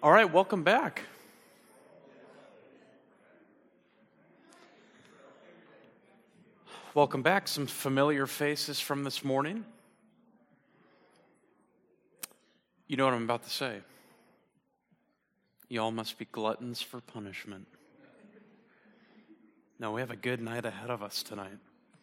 All right, welcome back. Welcome back. Some familiar faces from this morning. You know what I'm about to say. Y'all must be gluttons for punishment. No, we have a good night ahead of us tonight.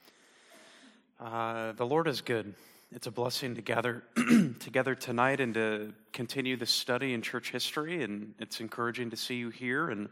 The Lord is good. It's a blessing to gather together tonight and to continue this study in church history, and it's encouraging to see you here. And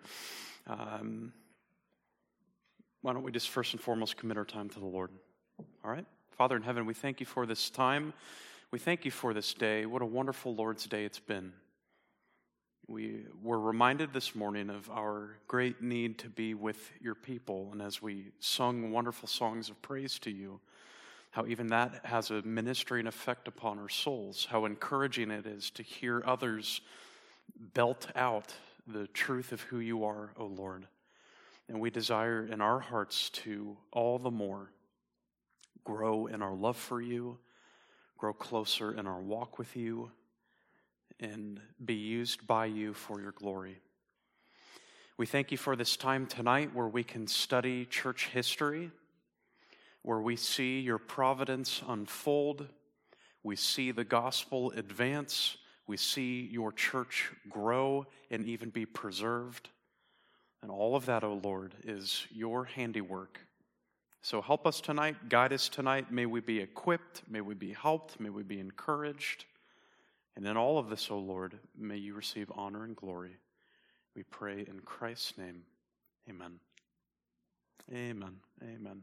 why don't we just first and foremost commit our time to the Lord? All right? Father in heaven, we thank you for this time. We thank you for this day. What a wonderful Lord's Day it's been. We were reminded this morning of our great need to be with your people, and as we sung wonderful songs of praise to you, how even that has a ministering effect upon our souls, how encouraging it is to hear others belt out the truth of who you are, O Lord. And we desire in our hearts to all the more grow in our love for you, grow closer in our walk with you, and be used by you for your glory. We thank you for this time tonight where we can study church history, where we see your providence unfold, we see the gospel advance, we see your church grow and even be preserved. And all of that, O Lord, is your handiwork. So help us tonight, guide us tonight. May we be equipped, may we be helped, may we be encouraged. And in all of this, O Lord, may you receive honor and glory. We pray in Christ's name. Amen. Amen. Amen.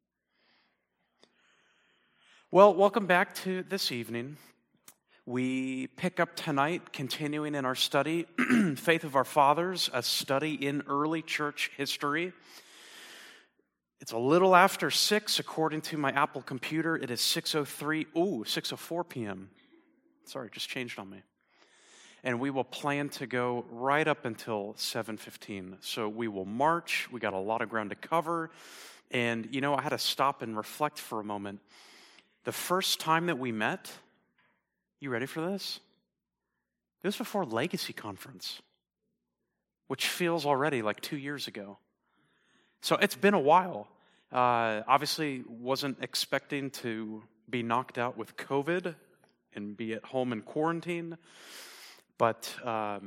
Well, welcome back to this evening. We pick up tonight, continuing in our study, Faith of Our Fathers, a study in early church history. It's a little after 6, according to my Apple computer. It is 6:04 p.m. Sorry, it just changed on me. And we will plan to go right up until 7:15. So we will march. We got a lot of ground to cover. And, I had to stop and reflect for a moment. The first time that we met, you ready for this? It was before Legacy Conference, which feels already like 2 years ago. So it's been a while. Obviously, wasn't expecting to be knocked out with COVID and be at home in quarantine. But,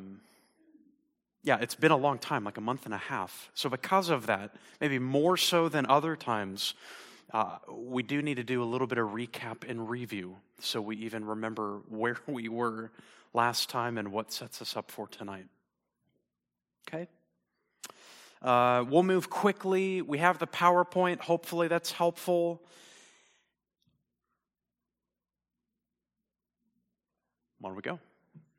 it's been a long time, like a month and a half. So because of that, maybe more so than other times, we do need to do a little bit of recap and review so we even remember where we were last time and what sets us up for tonight. Okay? We'll move quickly. We have the PowerPoint. Hopefully that's helpful. On we go.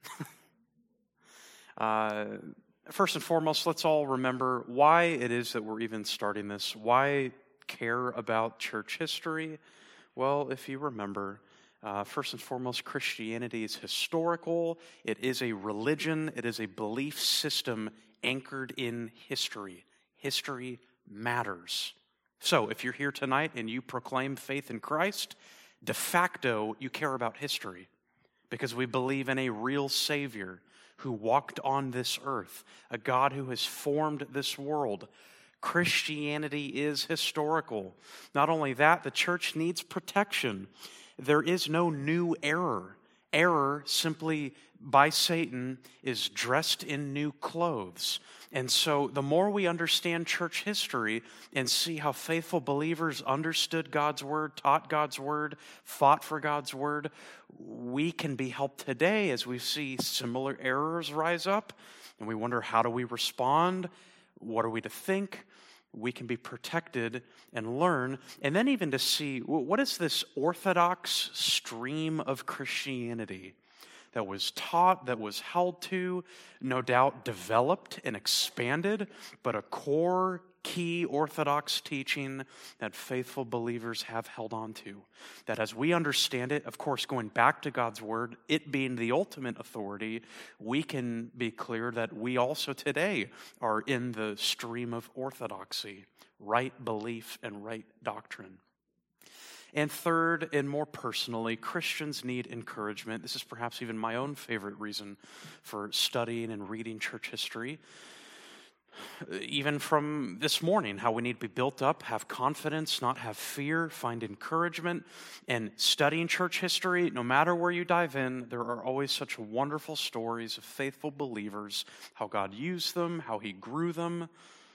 First and foremost, let's all remember why it is that we're even starting this. Why care about church history? Well, if you remember, first and foremost, Christianity is historical. It is a religion. It is a belief system anchored in history. History matters. So if you're here tonight and you proclaim faith in Christ, de facto, you care about history because we believe in a real Savior who walked on this earth, a God who has formed this world. Christianity is historical. Not only that, the church needs protection. There is no new error. Error, simply by Satan, is dressed in new clothes. And so the more we understand church history and see how faithful believers understood God's word, taught God's word, fought for God's word, we can be helped today as we see similar errors rise up. And we wonder, how do we respond? What are we to think? We can be protected and learn, and then even to see, what is this orthodox stream of Christianity that was taught, that was held to, no doubt developed and expanded, but a core key orthodox teaching that faithful believers have held on to. That as we understand it, of course, going back to God's word, it being the ultimate authority, we can be clear that we also today are in the stream of orthodoxy, right belief and right doctrine. And third, and more personally, Christians need encouragement. This is perhaps even my own favorite reason for studying and reading church history. Even from this morning, how we need to be built up, have confidence, not have fear, find encouragement. And studying church history, no matter where you dive in, there are always such wonderful stories of faithful believers, how God used them, how he grew them.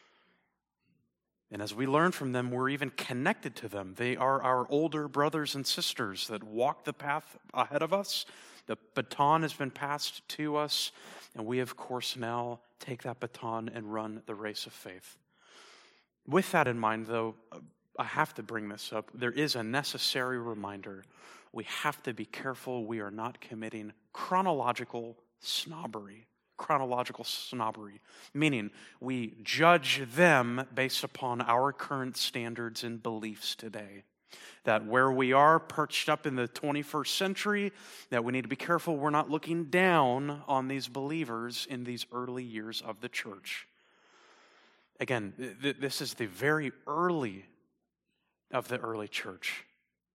And as we learn from them, we're even connected to them. They are our older brothers and sisters that walk the path ahead of us. The baton has been passed to us, and we, of course, now take that baton and run the race of faith. With that in mind, though, I have to bring this up. There is a necessary reminder. We have to be careful we are not committing chronological snobbery. Chronological snobbery, meaning we judge them based upon our current standards and beliefs today. That where we are perched up in the 21st century, that we need to be careful we're not looking down on these believers in these early years of the church. Again, this is the very early of the early church.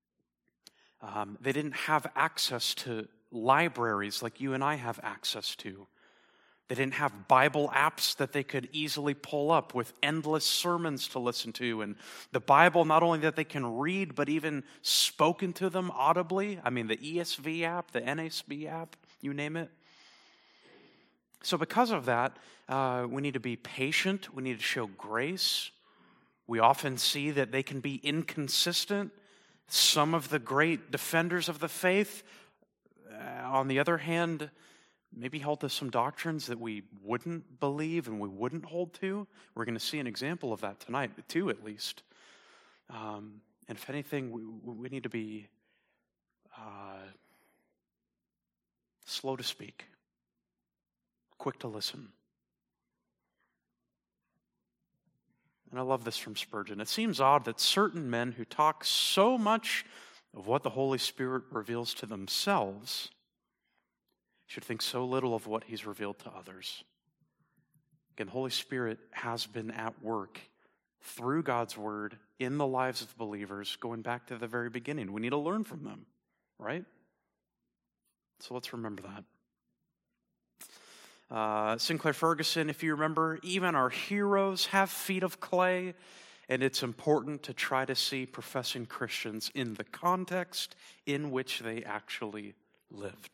They didn't have access to libraries like you and I have access to. They didn't have Bible apps that they could easily pull up with endless sermons to listen to. And the Bible, not only that they can read, but even spoken to them audibly. I mean, the ESV app, the NASB app, you name it. So because of that, we need to be patient. We need to show grace. We often see that they can be inconsistent. Some of the great defenders of the faith, on the other hand, maybe hold to some doctrines that we wouldn't believe and we wouldn't hold to. We're going to see an example of that tonight, two at least. And if anything, we need to be slow to speak, quick to listen. And I love this from Spurgeon. It seems odd that certain men who talk so much of what the Holy Spirit reveals to themselves should think so little of what he's revealed to others. Again, Holy Spirit has been at work through God's word in the lives of believers, going back to the very beginning. We need to learn from them, right? So let's remember that. Sinclair Ferguson, if you remember, even our heroes have feet of clay, and it's important to try to see professing Christians in the context in which they actually lived.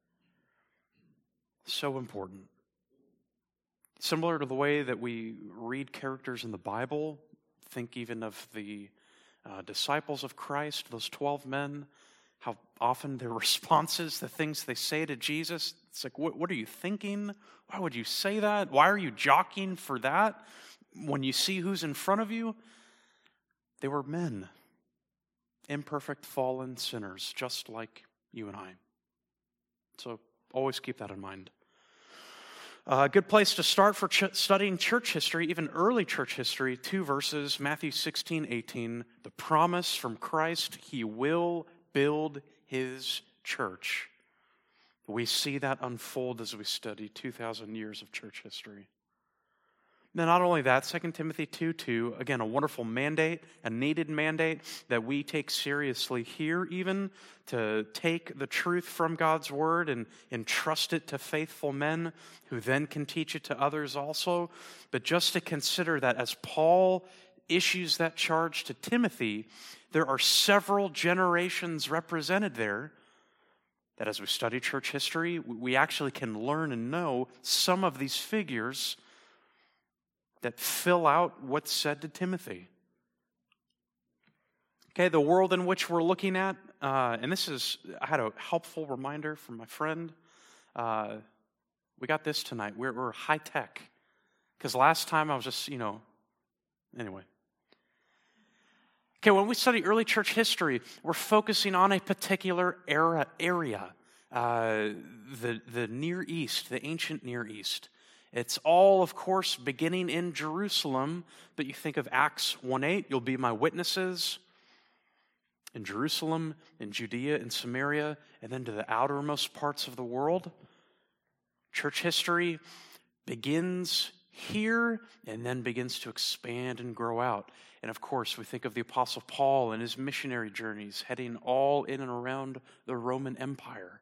So important. Similar to the way that we read characters in the Bible, think even of the disciples of Christ, those 12 men, how often their responses, the things they say to Jesus, it's like, what are you thinking? Why would you say that? Why are you jockeying for that? When you see who's in front of you, they were men, imperfect, fallen sinners, just like you and I. So always keep that in mind. A good place to start for studying church history, even early church history, 2 verses, Matthew 16:18, the promise from Christ, he will build his church. We see that unfold as we study 2,000 years of church history. Now, not only that, 2 Timothy 2:2, again, a wonderful mandate, a needed mandate that we take seriously here even, to take the truth from God's word and entrust it to faithful men who then can teach it to others also. But just to consider that as Paul issues that charge to Timothy, there are several generations represented there that as we study church history, we actually can learn and know some of these figures that fill out what's said to Timothy. Okay, the world in which we're looking at, and this is, I had a helpful reminder from my friend. We got this tonight. We're high tech. Because last time I was just, anyway. Okay, when we study early church history, we're focusing on a particular area, the Near East, the ancient Near East. It's all, of course, beginning in Jerusalem, but you think of Acts 1:8, you'll be my witnesses in Jerusalem, in Judea, in Samaria, and then to the outermost parts of the world. Church history begins here and then begins to expand and grow out. And of course, we think of the Apostle Paul and his missionary journeys heading all in and around the Roman Empire.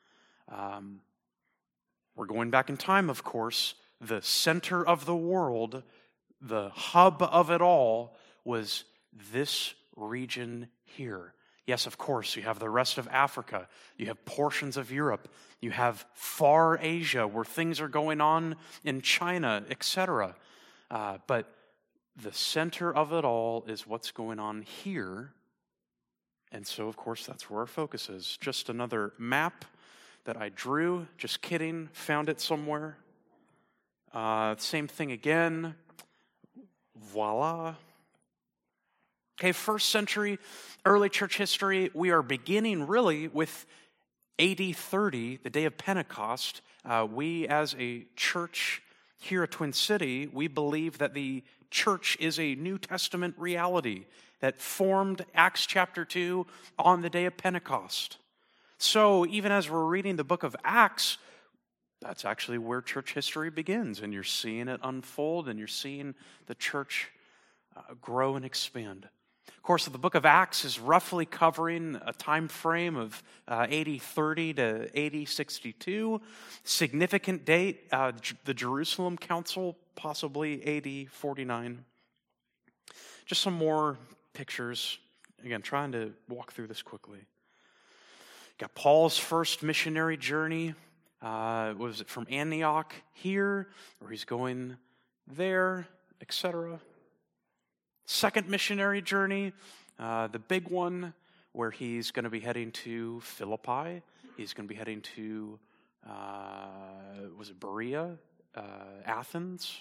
We're going back in time, of course. The center of the world, the hub of it all, was this region here. Yes, of course, you have the rest of Africa. You have portions of Europe. You have far Asia where things are going on in China, etc. But the center of it all is what's going on here. And so, of course, that's where our focus is. Just another map that I drew. Just kidding. Found it somewhere. Same thing again. Voila. Okay, first century, early church history. We are beginning really with AD 30, the day of Pentecost. We as a church here at Twin City, we believe that the church is a New Testament reality that formed Acts chapter 2 on the day of Pentecost. So even as we're reading the book of Acts, that's actually where church history begins, and you're seeing it unfold, and you're seeing the church grow and expand. Of course, the book of Acts is roughly covering a time frame of AD 30 to AD 62. Significant date, the Jerusalem Council, possibly AD 49. Just some more pictures. Again, trying to walk through this quickly. Got Paul's first missionary journey. Was it from Antioch here, or he's going there, etc. Second missionary journey, the big one, where he's going to be heading to Philippi. He's going to be heading to, was it Berea, Athens?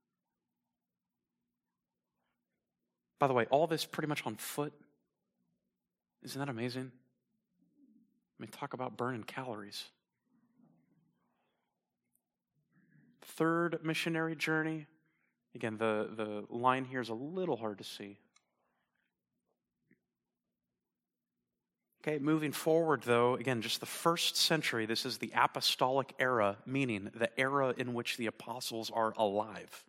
By the way, all this pretty much on foot. Isn't that amazing? I mean, talk about burning calories. Third missionary journey. Again, the line here is a little hard to see. Okay, moving forward though, again, just the first century, this is the apostolic era, meaning the era in which the apostles are alive.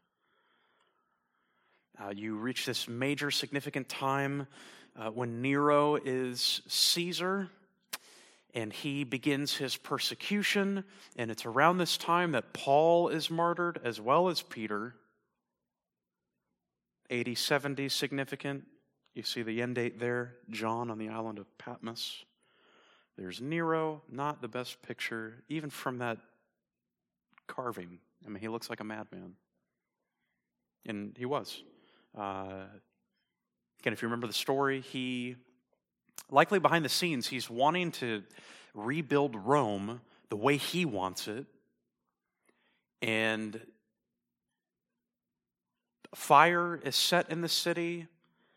You reach this major significant time when Nero is Caesar, and he begins his persecution, and it's around this time that Paul is martyred as well as Peter. AD 70 significant. You see the end date there, John on the island of Patmos. There's Nero, not the best picture, even from that carving. I mean, he looks like a madman. And he was. Again, if you remember the story, he, likely behind the scenes, he's wanting to rebuild Rome the way he wants it. And fire is set in the city.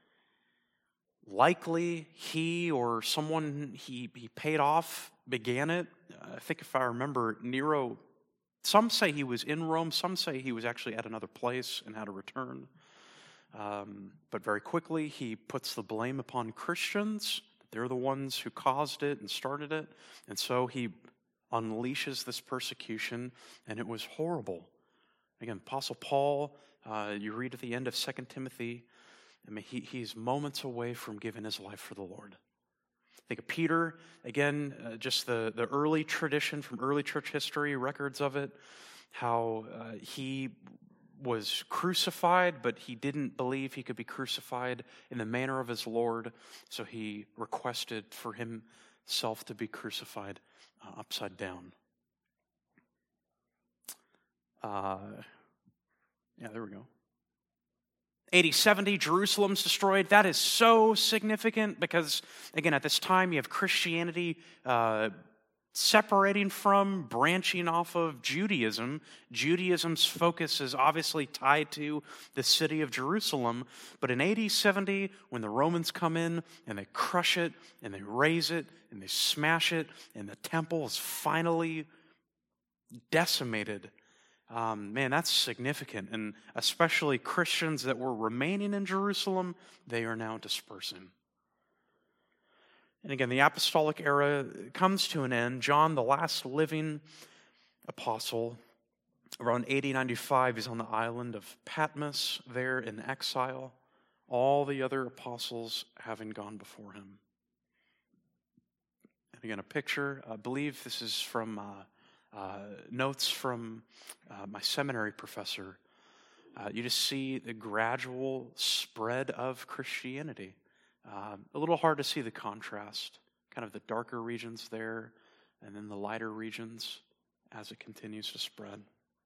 Likely he or someone he paid off began it. I think if I remember, Nero, some say he was in Rome, some say he was actually at another place and had to return. But very quickly he puts the blame upon Christians. They're the ones who caused it and started it. And so he unleashes this persecution, and it was horrible. Again, Apostle Paul, you read at the end of 2 Timothy, I mean, he's moments away from giving his life for the Lord. Think of Peter, again, just the early tradition from early church history, records of it, how he was crucified, but he didn't believe he could be crucified in the manner of his Lord, so he requested for himself to be crucified upside down. There we go. AD 70, Jerusalem's destroyed. That is so significant because, again, at this time you have Christianity separating from, branching off of Judaism. Judaism's focus is obviously tied to the city of Jerusalem. But in AD 70, when the Romans come in and they crush it and they raze it and they smash it and the temple is finally decimated, man, that's significant. And especially Christians that were remaining in Jerusalem, they are now dispersing. And again, the apostolic era comes to an end. John, the last living apostle, Around 80-95, he's on the island of Patmos, there in exile, all the other apostles having gone before him. And again, a picture, I believe this is from notes from my seminary professor. You just see the gradual spread of Christianity. A little hard to see the contrast, kind of the darker regions there, and then the lighter regions as it continues to spread.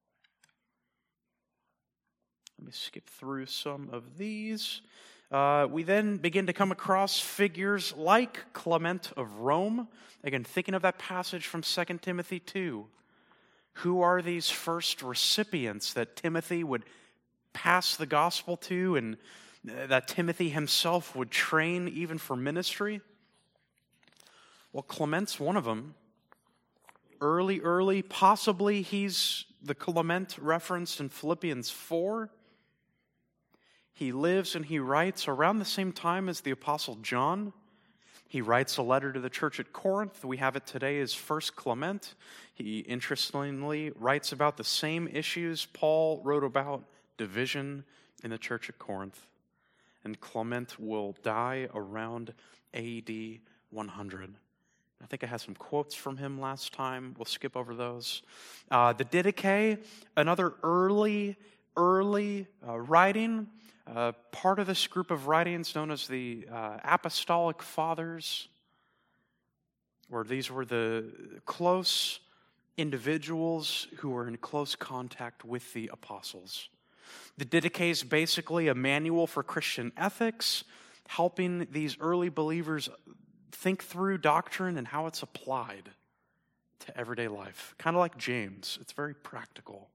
Let me skip through some of these. We then begin to come across figures like Clement of Rome. Again, thinking of that passage from 2 Timothy 2. Who are these first recipients that Timothy would pass the gospel to and that Timothy himself would train even for ministry? Well, Clement's one of them. Early, possibly he's the Clement referenced in Philippians 4. He lives and he writes around the same time as the Apostle John. He writes a letter to the church at Corinth. We have it today as 1 Clement. He interestingly writes about the same issues Paul wrote about, division in the church at Corinth. And Clement will die around AD 100. I think I had some quotes from him last time. We'll skip over those. The Didache, another early writing. Part of this group of writings known as the Apostolic Fathers, where these were the close individuals who were in close contact with the apostles. The Didache is basically a manual for Christian ethics, helping these early believers think through doctrine and how it's applied to everyday life. Kind of like James, it's very practical.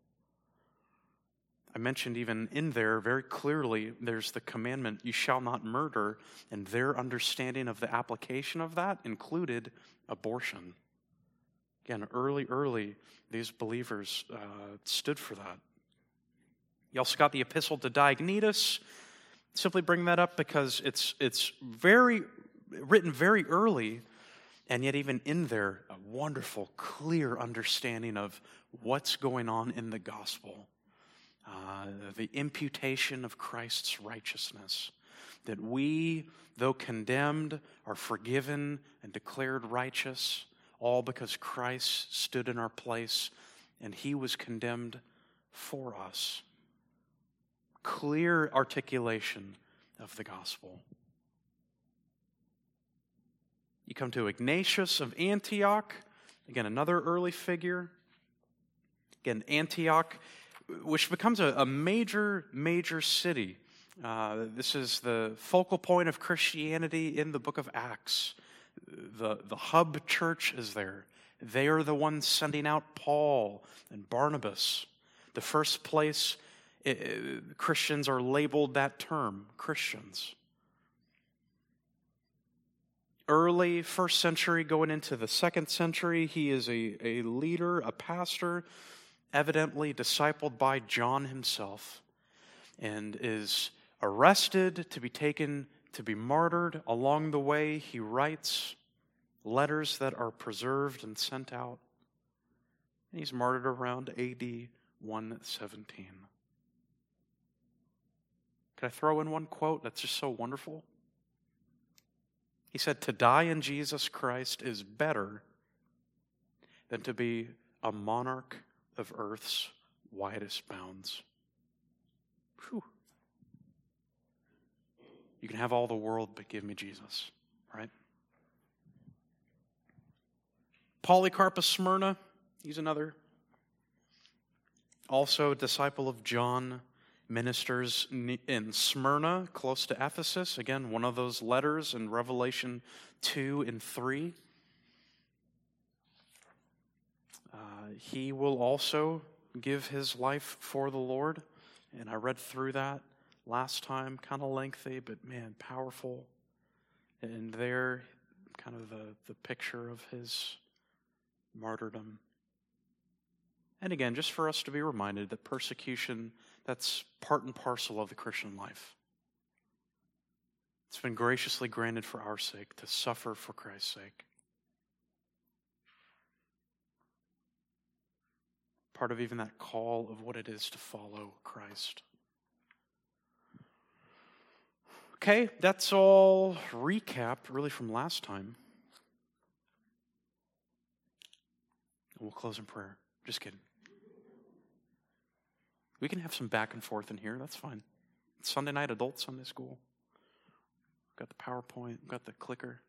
I mentioned even in there very clearly there's the commandment, you shall not murder, and their understanding of the application of that included abortion. Again, early, these believers stood for that. You also got the epistle to Diognetus. Simply bring that up because it's written very early, and yet even in there, a wonderful, clear understanding of what's going on in the gospel. The imputation of Christ's righteousness. That we, though condemned, are forgiven and declared righteous, all because Christ stood in our place and he was condemned for us. Clear articulation of the gospel. You come to Ignatius of Antioch, again, another early figure. Again, Antioch, which becomes a major city. This is the focal point of Christianity in the book of Acts. The hub church is there. They are the ones sending out Paul and Barnabas. The first place Christians are labeled that term, Christians. Early first century going into the second century, he is a leader, a pastor, evidently discipled by John himself, and is arrested to be taken to be martyred. Along the way, he writes letters that are preserved and sent out. And he's martyred around AD 117. Can I throw in one quote that's just so wonderful? He said, "To die in Jesus Christ is better than to be a monarch of earth's widest bounds." Whew. You can have all the world, but give me Jesus, right? Polycarp of Smyrna, he's another. Also a disciple of John, ministers in Smyrna, close to Ephesus. Again, one of those letters in Revelation 2 and 3. He will also give his life for the Lord. And I read through that last time, kind of lengthy, but man, powerful. And there, kind of the picture of his martyrdom. And again, just for us to be reminded that persecution, that's part and parcel of the Christian life. It's been graciously granted for our sake to suffer for Christ's sake. part of even that call of what it is to follow Christ. Okay, that's all recapped really from last time. We'll close in prayer. Just kidding. We can have some back and forth in here. That's fine. It's Sunday night, adult Sunday school. Got the PowerPoint, got the clicker.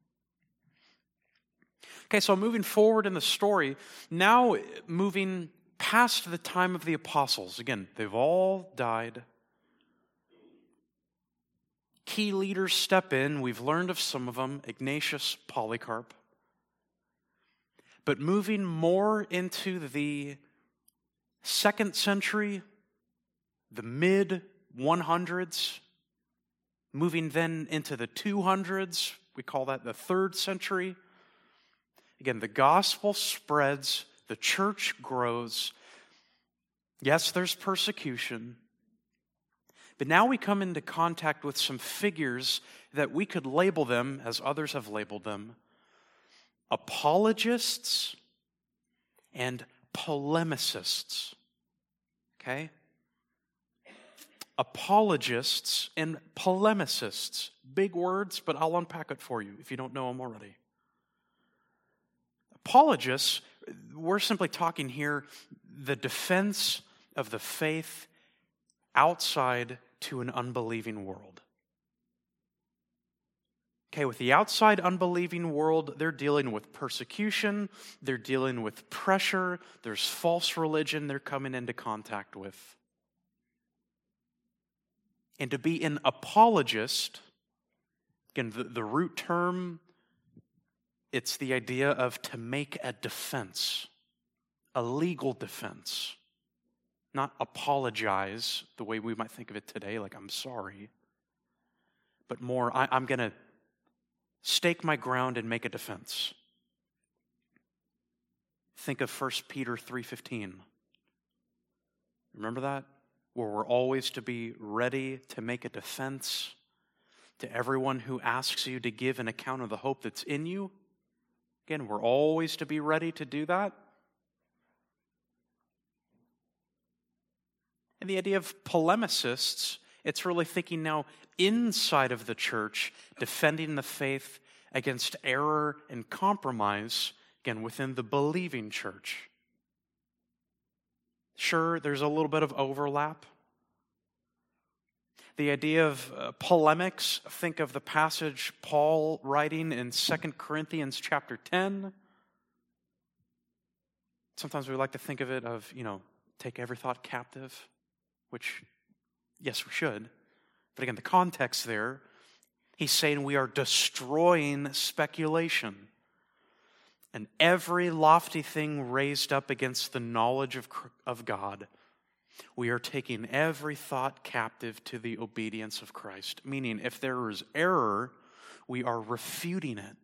Okay, so moving forward in the story, now moving past the time of the apostles. Again, they've all died. Key leaders step in. We've learned of some of them, Ignatius, Polycarp. But moving more into the 2nd century, the mid-100s, moving then into the 200s, we call that the 3rd century. Again, the gospel spreads, the church grows. Yes, there's persecution. But now we come into contact with some figures that we could label them, as others have labeled them, apologists and polemicists. Okay? Apologists and polemicists. Big words, but I'll unpack it for you if you don't know them already. Apologists, we're simply talking here the defense of the faith outside to an unbelieving world. Okay, with the outside unbelieving world, they're dealing with persecution, they're dealing with pressure, there's false religion they're coming into contact with. And to be an apologist, again, the root term, it's the idea of to make a defense, a legal defense. Not apologize the way we might think of it today, like I'm sorry, but more, I'm going to stake my ground and make a defense. Think of 1 Peter 3:15. Remember that? Where we're always to be ready to make a defense to everyone who asks you to give an account of the hope that's in you. Again, we're always to be ready to do that. And the idea of polemicists, it's really thinking now inside of the church, defending the faith against error and compromise, again, within the believing church. Sure, there's a little bit of overlap. The idea of polemics, think of the passage Paul writing in 2 Corinthians chapter 10. Sometimes we like to think of it of, take every thought captive, which, yes, we should. But again, the context there, he's saying we are destroying speculation and every lofty thing raised up against the knowledge of God. We are taking every thought captive to the obedience of Christ. Meaning, if there is error, we are refuting it.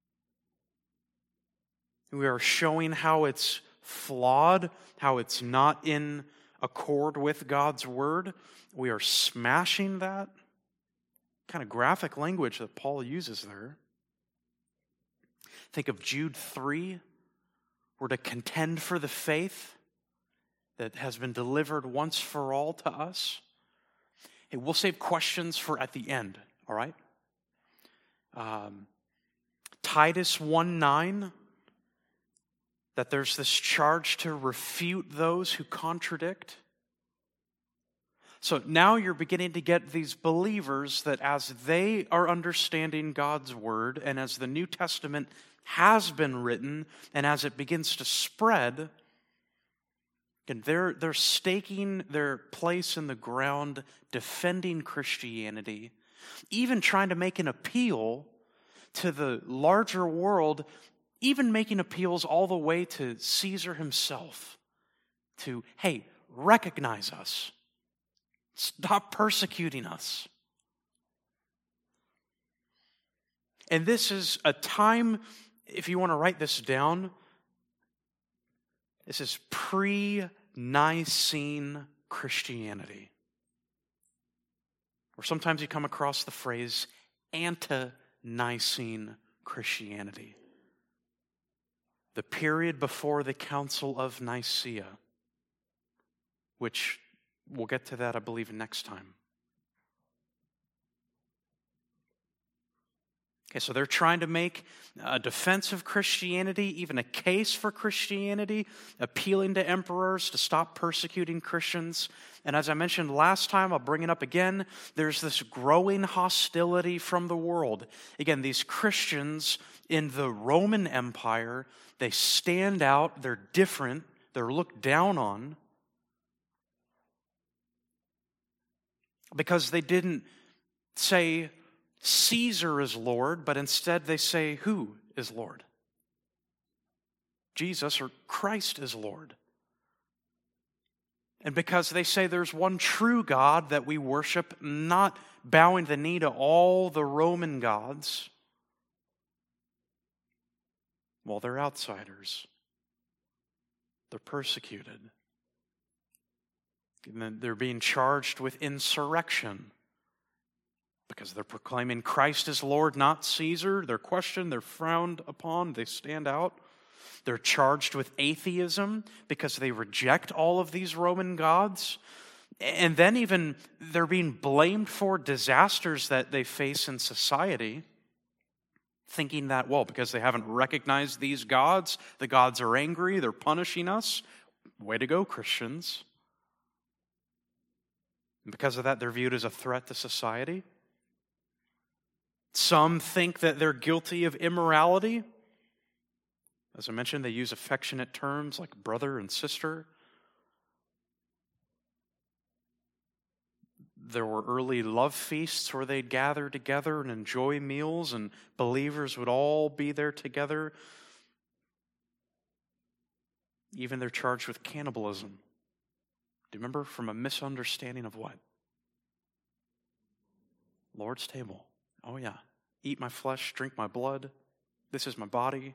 We are showing how it's flawed, how it's not in accord with God's word. We are smashing that. Kind of graphic language that Paul uses there. Think of Jude 3. We're to contend for the faith that has been delivered once for all to us. Hey, we'll save questions for at the end, all right? Titus 1:9, that there's this charge to refute those who contradict. So now you're beginning to get these believers that as they are understanding God's word and as the New Testament has been written and as it begins to spread, and they're staking their place in the ground, defending Christianity, even trying to make an appeal to the larger world, even making appeals all the way to Caesar himself to, hey, recognize us. Stop persecuting us. And this is a time, if you want to write this down, this is pre-Nicene Christianity. Or sometimes you come across the phrase ante-Nicene Christianity. The period before the Council of Nicaea. which we'll get to that, I believe, next time. Okay, so they're trying to make a defense of Christianity, even a case for Christianity, appealing to emperors to stop persecuting Christians. And as I mentioned last time, I'll bring it up again, there's this growing hostility from the world. Again, these Christians in the Roman Empire, they stand out, they're different, they're looked down on because they didn't say Caesar is Lord, but instead they say, who is Lord? Jesus or Christ is Lord. And because they say there's one true God that we worship, not bowing the knee to all the Roman gods, well, they're outsiders. They're persecuted. And then they're being charged with insurrection because they're proclaiming Christ is Lord, not Caesar. They're questioned, they're frowned upon, they stand out. They're charged with atheism because they reject all of these Roman gods. And then even they're being blamed for disasters that they face in society, thinking that, well, because they haven't recognized these gods, the gods are angry, they're punishing us. Way to go, Christians. And because of that, they're viewed as a threat to society. Some think that they're guilty of immorality. As I mentioned, they use affectionate terms like brother and sister. There were early love feasts where they'd gather together and enjoy meals, and believers would all be there together. Even they're charged with cannibalism. Do you remember? From a misunderstanding of what? Lord's table. Oh yeah. Eat my flesh, drink my blood. This is my body.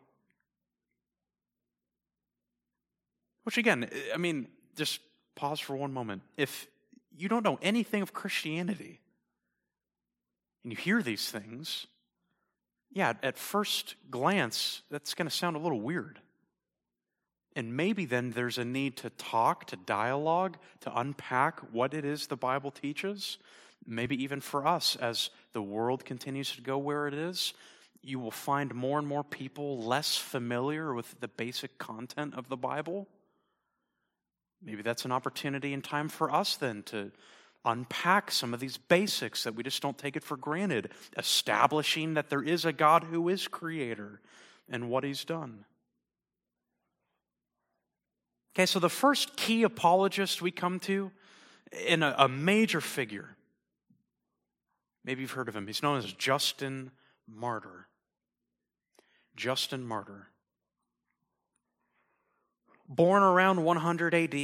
Which again, I mean, just pause for one moment. If you don't know anything of Christianity and you hear these things, yeah, at first glance, that's going to sound a little weird. And maybe then there's a need to talk, to dialogue, to unpack what it is the Bible teaches. Maybe even for us, as the world continues to go where it is, you will find more and more people less familiar with the basic content of the Bible. Maybe that's an opportunity and time for us then to unpack some of these basics that we just don't take it for granted, establishing that there is a God who is creator and what he's done. Okay, so the first key apologist we come to, in a major figure, maybe you've heard of him. He's known as Justin Martyr. Justin Martyr. Born around 100 AD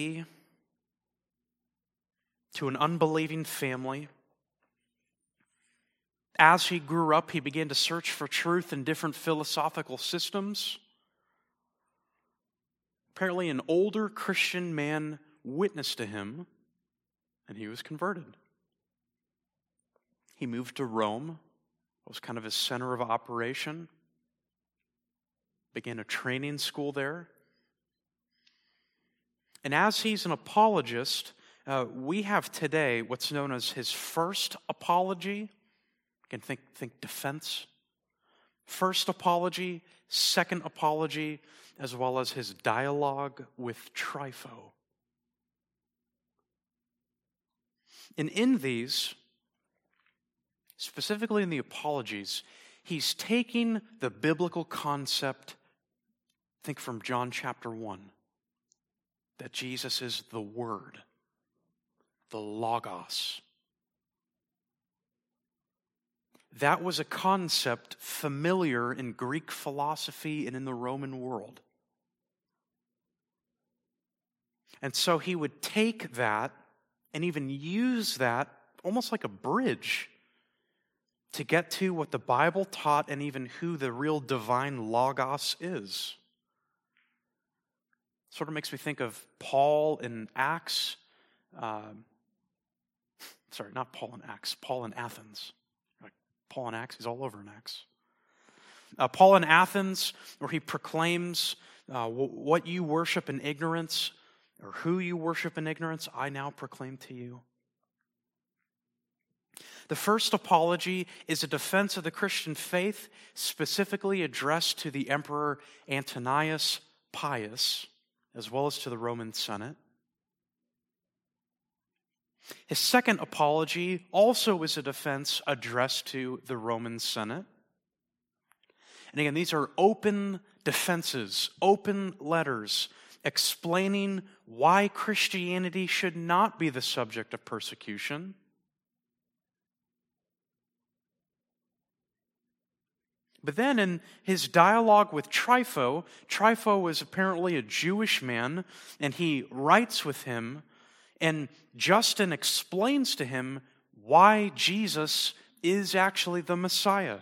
to an unbelieving family. As he grew up, he began to search for truth in different philosophical systems. Apparently, an older Christian man witnessed to him, and he was converted. He moved to Rome. It was kind of his center of operation. Began a training school there. And as he's an apologist, we have today what's known as his first apology. Again, think defense. First apology, second apology, as well as his dialogue with Trypho. And in these, specifically in the apologies, he's taking the biblical concept, think from John chapter 1, that Jesus is the Word, the Logos. That was a concept familiar in Greek philosophy and in the Roman world. And so he would take that and even use that almost like a bridge to get to what the Bible taught and even who the real divine Logos is. Sort of makes me think of Paul in Acts. Sorry, not Paul in Acts. Paul in Athens. Like Paul in Acts, he's all over in Acts. Paul in Athens, where he proclaims what you worship in ignorance or who you worship in ignorance, I now proclaim to you. The first apology is a defense of the Christian faith, specifically addressed to the Emperor Antonius Pius, as well as to the Roman Senate. His second apology also is a defense addressed to the Roman Senate. And again, these are open defenses, open letters, explaining why Christianity should not be the subject of persecution. But then in his dialogue with Trypho, Trypho was apparently a Jewish man, and he writes with him, and Justin explains to him why Jesus is actually the Messiah.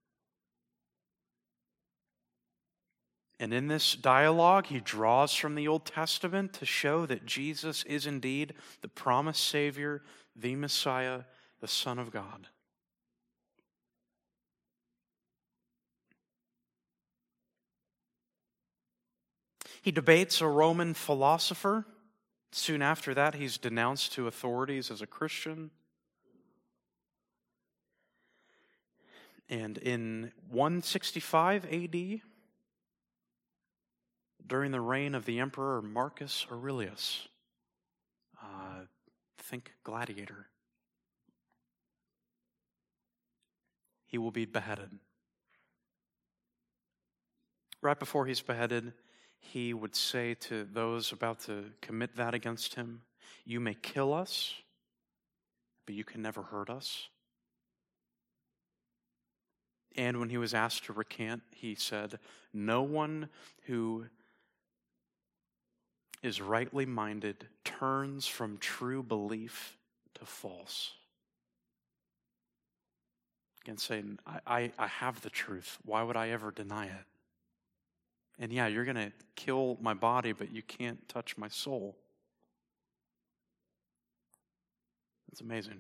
And in this dialogue, he draws from the Old Testament to show that Jesus is indeed the promised Savior, the Messiah, the Son of God. He debates a Roman philosopher. Soon after that, he's denounced to authorities as a Christian. And in 165 AD, during the reign of the Emperor Marcus Aurelius, think gladiator, he will be beheaded. Right before he's beheaded, he would say to those about to commit that against him, "You may kill us, but you can never hurt us." And when he was asked to recant, he said, "No one who is rightly minded turns from true belief to false." Again, saying, I have the truth. Why would I ever deny it? And yeah, you're going to kill my body, but you can't touch my soul. That's amazing.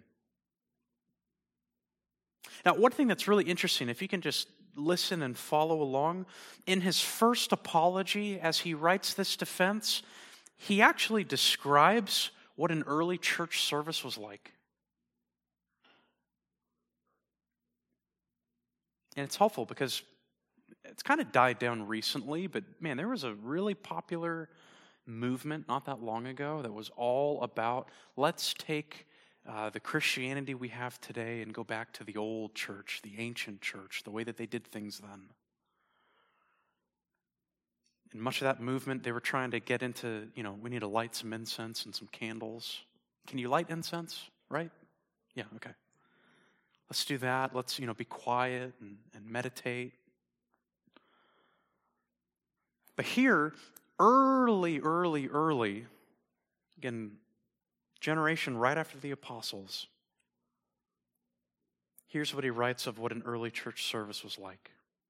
Now, one thing that's really interesting, if you can just listen and follow along, in his first apology, as he writes this defense, he actually describes what an early church service was like. And it's helpful because it's kind of died down recently, but man, there was a really popular movement not that long ago that was all about, let's take the Christianity we have today and go back to the old church, the ancient church, the way that they did things then. In much of that movement, they were trying to get into, we need to light some incense and some candles. Can you light incense, right? Yeah, okay. Let's do that. Let's, be quiet and meditate. But here, early, again, generation right after the apostles, here's what he writes of what an early church service was like.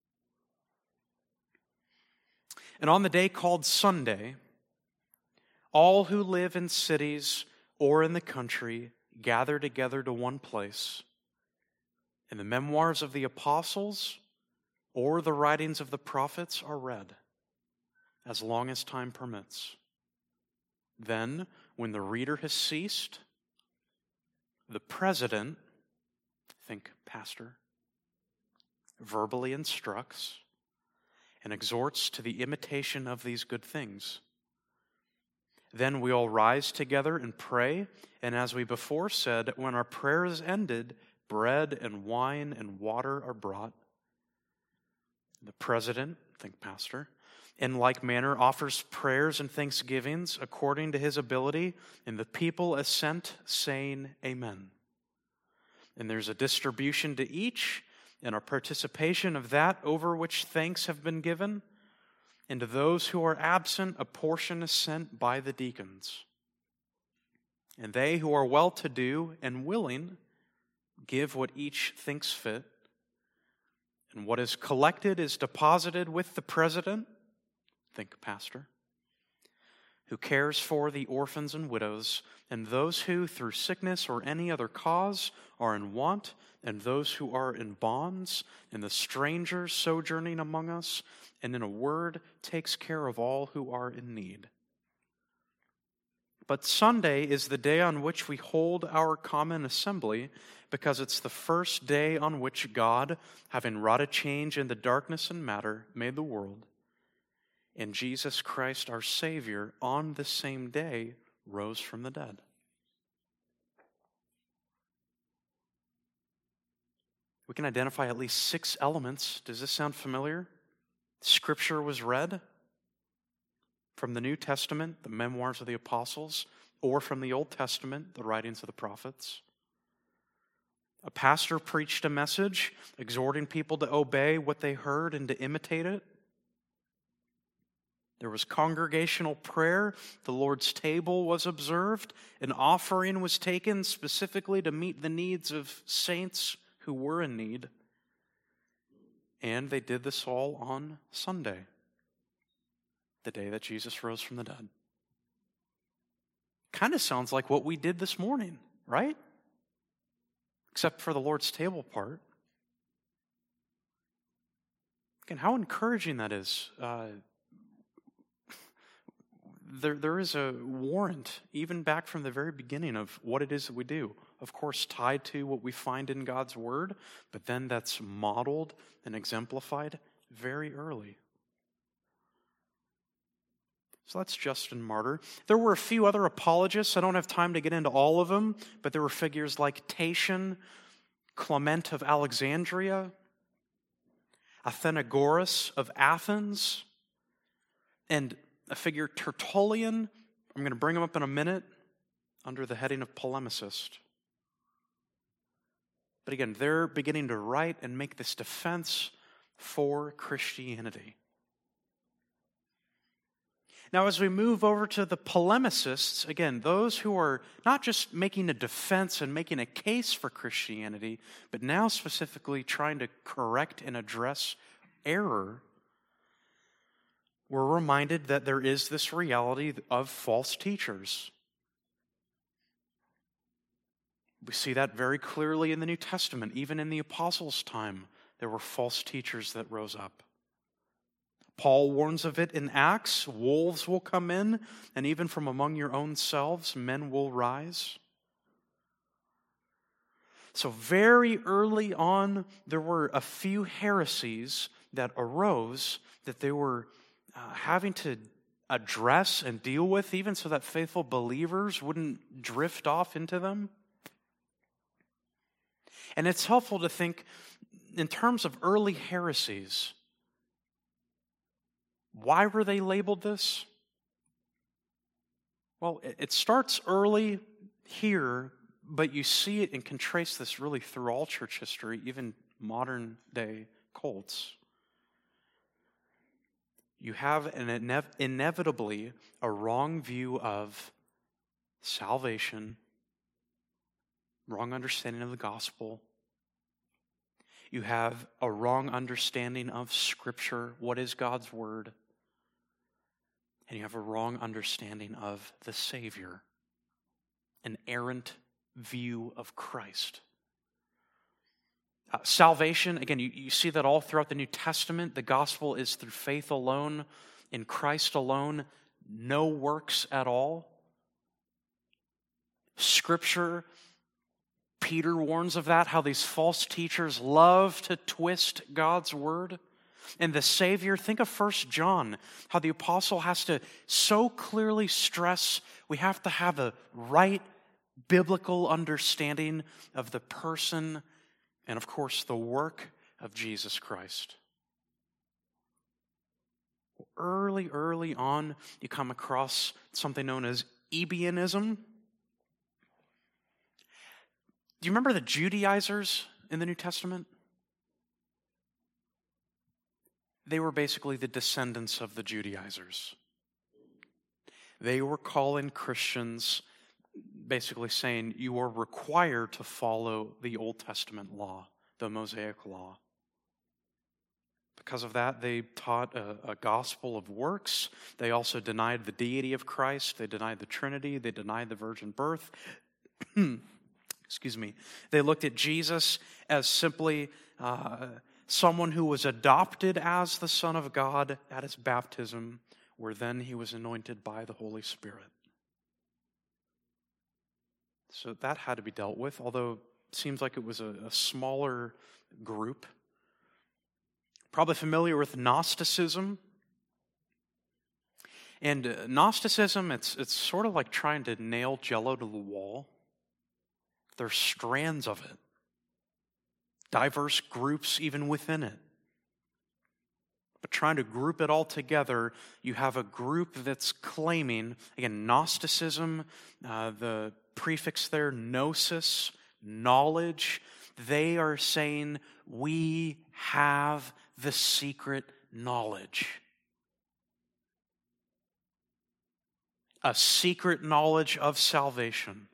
"And on the day called Sunday, all who live in cities or in the country gather together to one place, and the memoirs of the apostles or the writings of the prophets are read, as long as time permits. Then, when the reader has ceased, the president," think pastor, "verbally instructs and exhorts to the imitation of these good things. Then we all rise together and pray, and as we before said, when our prayer is ended, bread and wine and water are brought. The president," think pastor, "in like manner offers prayers and thanksgivings according to his ability, and the people assent, saying Amen. And there's a distribution to each, and a participation of that over which thanks have been given, and to those who are absent a portion is sent by the deacons. And they who are well-to-do and willing give what each thinks fit, and what is collected is deposited with the president," think pastor, "who cares for the orphans and widows, and those who, through sickness or any other cause, are in want, and those who are in bonds, and the strangers sojourning among us, and in a word, takes care of all who are in need." But Sunday is the day on which we hold our common assembly because it's the first day on which God, having wrought a change in the darkness and matter, made the world. And Jesus Christ, our Savior, on the same day rose from the dead. We can identify at least 6 elements. Does this sound familiar? Scripture was read from the New Testament, the memoirs of the apostles, or from the Old Testament, the writings of the prophets. A pastor preached a message, exhorting people to obey what they heard and to imitate it. There was congregational prayer. The Lord's table was observed. An offering was taken specifically to meet the needs of saints who were in need. And they did this all on Sunday, the day that Jesus rose from the dead. Kind of sounds like what we did this morning, right? Except for the Lord's table part. Again, how encouraging that is. There is a warrant, even back from the very beginning, of what it is that we do. Of course, tied to what we find in God's Word, but then that's modeled and exemplified very early. So that's Justin Martyr. There were a few other apologists. I don't have time to get into all of them, but there were figures like Tatian, Clement of Alexandria, Athenagoras of Athens, and a figure Tertullian. I'm going to bring him up in a minute under the heading of polemicist. But again, they're beginning to write and make this defense for Christianity. Now, as we move over to the polemicists, again, those who are not just making a defense and making a case for Christianity, but now specifically trying to correct and address error, we're reminded that there is this reality of false teachers. We see that very clearly in the New Testament. Even in the apostles' time, there were false teachers that rose up. Paul warns of it in Acts. Wolves will come in, and even from among your own selves, men will rise. So very early on, there were a few heresies that arose that they were having to address and deal with, even so that faithful believers wouldn't drift off into them. And it's helpful to think in terms of early heresies. Why were they labeled this? Well, it starts early here, but you see it and can trace this really through all church history, even modern day cults. You have inevitably a wrong view of salvation, wrong understanding of the gospel. You have a wrong understanding of Scripture, what is God's Word. And you have a wrong understanding of the Savior, an errant view of Christ. Salvation, again, you see that all throughout the New Testament. The gospel is through faith alone, in Christ alone, no works at all. Scripture, Peter warns of that, how these false teachers love to twist God's word. And the Savior, think of 1 John, how the apostle has to so clearly stress we have to have a right biblical understanding of the person and, of course, the work of Jesus Christ. Early on, you come across something known as Ebionism. Do you remember the Judaizers in the New Testament? They were basically the descendants of the Judaizers. They were calling Christians, basically saying, you are required to follow the Old Testament law, the Mosaic law. Because of that, they taught a gospel of works. They also denied the deity of Christ. They denied the Trinity. They denied the virgin birth. Excuse me. They looked at Jesus as simply someone who was adopted as the Son of God at his baptism, where then he was anointed by the Holy Spirit. So that had to be dealt with, although it seems like it was a smaller group. Probably familiar with Gnosticism. And Gnosticism, it's sort of like trying to nail Jell-O to the wall. There's strands of it. Diverse groups even within it. But trying to group it all together, you have a group that's claiming, again, Gnosticism, the prefix there, gnosis, knowledge. They are saying, we have the secret knowledge. A secret knowledge of salvation.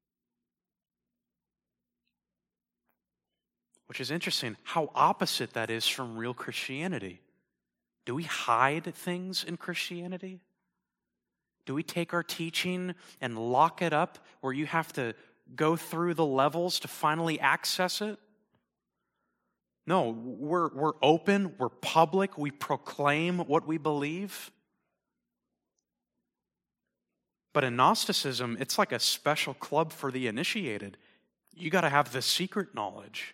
Which is interesting, how opposite that is from real Christianity. Do we hide things in Christianity? Do we take our teaching and lock it up where you have to go through the levels to finally access it? No, we're open, we're public, we proclaim what we believe. But in Gnosticism, it's like a special club for the initiated. You got to have the secret knowledge.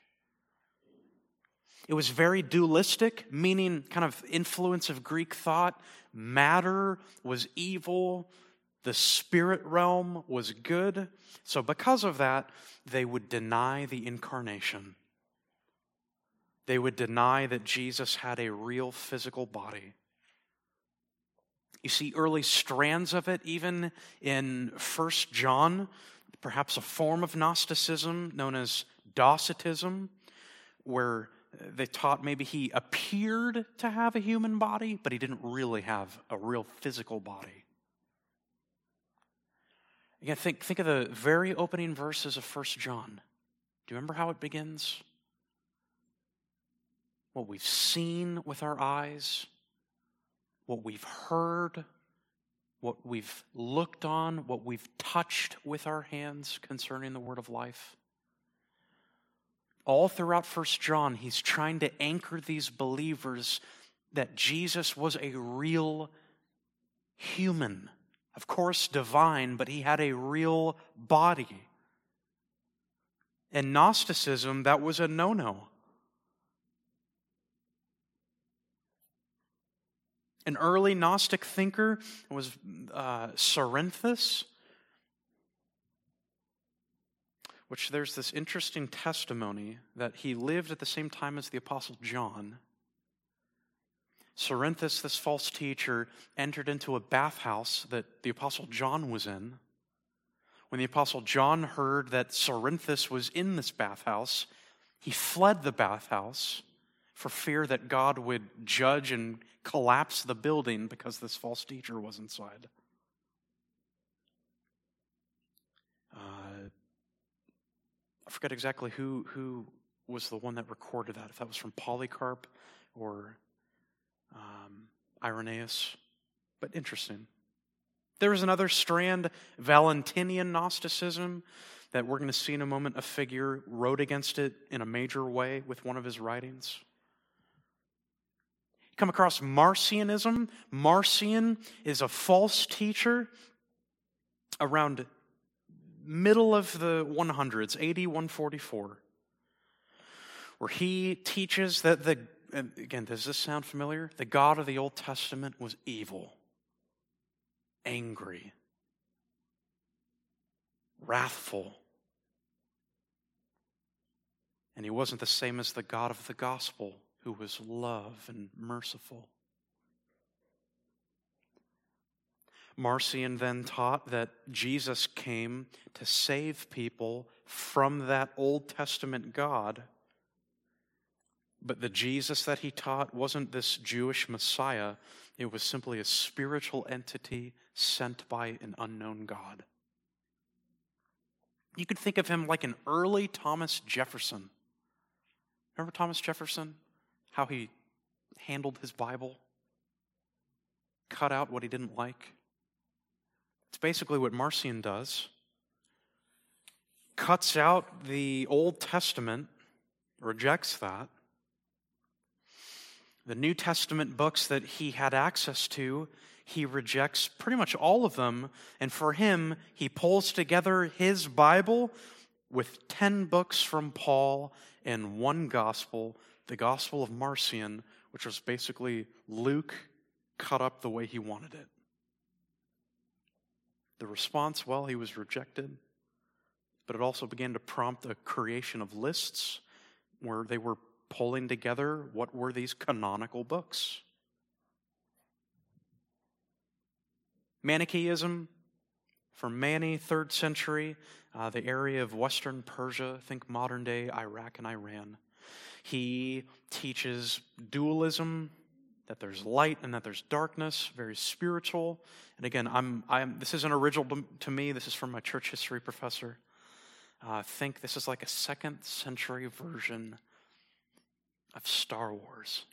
It was very dualistic, meaning kind of influence of Greek thought. Matter was evil. The spirit realm was good. So because of that, they would deny the incarnation. They would deny that Jesus had a real physical body. You see early strands of it even in 1 John, perhaps a form of Gnosticism known as Docetism, where they taught maybe he appeared to have a human body, but he didn't really have a real physical body. Again, think of the very opening verses of 1 John. Do you remember how it begins? What we've seen with our eyes, what we've heard, what we've looked on, what we've touched with our hands concerning the word of life. All throughout 1 John, he's trying to anchor these believers that Jesus was a real human. Of course, divine, but he had a real body. In Gnosticism, that was a no-no. An early Gnostic thinker was Cerinthus, which there's this interesting testimony that he lived at the same time as the Apostle John. Cerinthus, this false teacher, entered into a bathhouse that the Apostle John was in. When the Apostle John heard that Cerinthus was in this bathhouse, he fled the bathhouse for fear that God would judge and collapse the building because this false teacher was inside. I forget exactly who was the one that recorded that, if that was from Polycarp or Irenaeus, but interesting. There was another strand, Valentinian Gnosticism, that we're going to see in a moment. A figure wrote against it in a major way with one of his writings. You come across Marcionism. Marcion is a false teacher around middle of the 100s, AD 144, where he teaches that again, does this sound familiar? The God of the Old Testament was evil, angry, wrathful. And he wasn't the same as the God of the gospel, who was love and merciful. Marcion then taught that Jesus came to save people from that Old Testament God. But the Jesus that he taught wasn't this Jewish Messiah. It was simply a spiritual entity sent by an unknown God. You could think of him like an early Thomas Jefferson. Remember Thomas Jefferson? How he handled his Bible? Cut out what he didn't like? It's basically what Marcion does. Cuts out the Old Testament, rejects that. The New Testament books that he had access to, he rejects pretty much all of them, and for him, he pulls together his Bible with 10 books from Paul and one gospel, the Gospel of Marcion, which was basically Luke cut up the way he wanted it. The response, well, he was rejected, but it also began to prompt the creation of lists where they were pulling together what were these canonical books. Manichaeism, from Mani, 3rd century, the area of Western Persia, think modern-day Iraq and Iran. He teaches dualism, that there's light and that there's darkness, very spiritual. And again, this isn't original to me. This is from my church history professor. I think this is like a 2nd century version of Star Wars.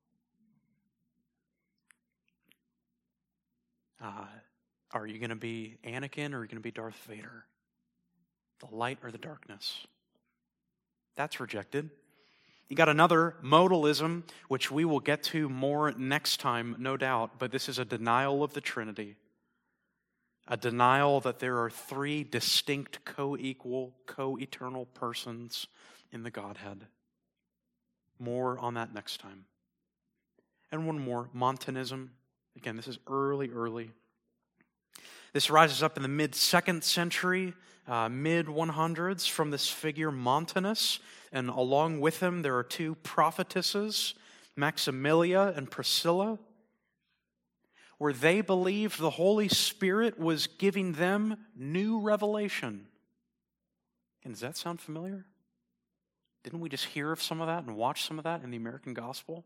Are you going to be Anakin or are you going to be Darth Vader? The light or the darkness? That's rejected. You got another modalism, which we will get to more next time, no doubt, but this is a denial of the Trinity. A denial that there are 3 distinct, co-equal, co-eternal persons in the Godhead. More on that next time. And one more, Montanism. Again, this is early. This rises up in the mid-2nd century, mid-100s, from this figure Montanus. And along with him, there are 2 prophetesses, Maximilia and Priscilla, where they believed the Holy Spirit was giving them new revelation. And does that sound familiar? Didn't we just hear of some of that and watch some of that in the American gospel?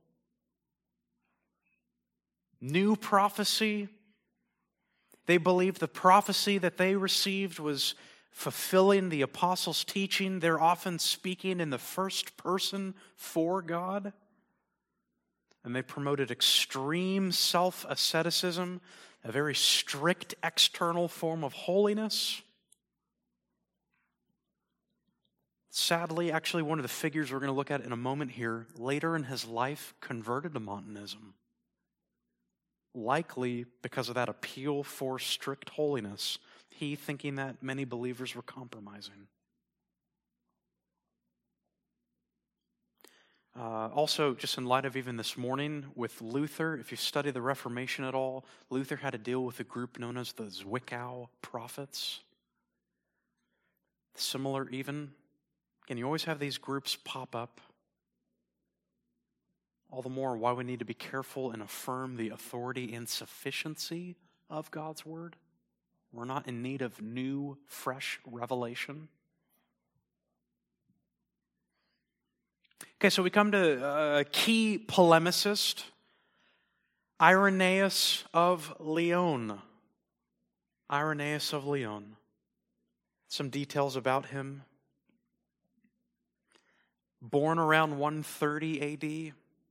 New prophecy. They believed the prophecy that they received was fulfilling the apostles' teaching. They're often speaking in the first person for God. And they promoted extreme self-asceticism, a very strict external form of holiness. Sadly, actually, one of the figures we're going to look at in a moment here, later in his life, converted to Montanism. Likely because of that appeal for strict holiness, he thinking that many believers were compromising. Also, just in light of even this morning with Luther, if you study the Reformation at all, Luther had to deal with a group known as the Zwickau prophets. Similar even. Again, you always have these groups pop up. All the more why we need to be careful and affirm the authority and sufficiency of God's Word. We're not in need of new, fresh revelation. Okay, so we come to a key polemicist, Irenaeus of Lyon. Irenaeus of Lyon. Some details about him. Born around 130 A.D.,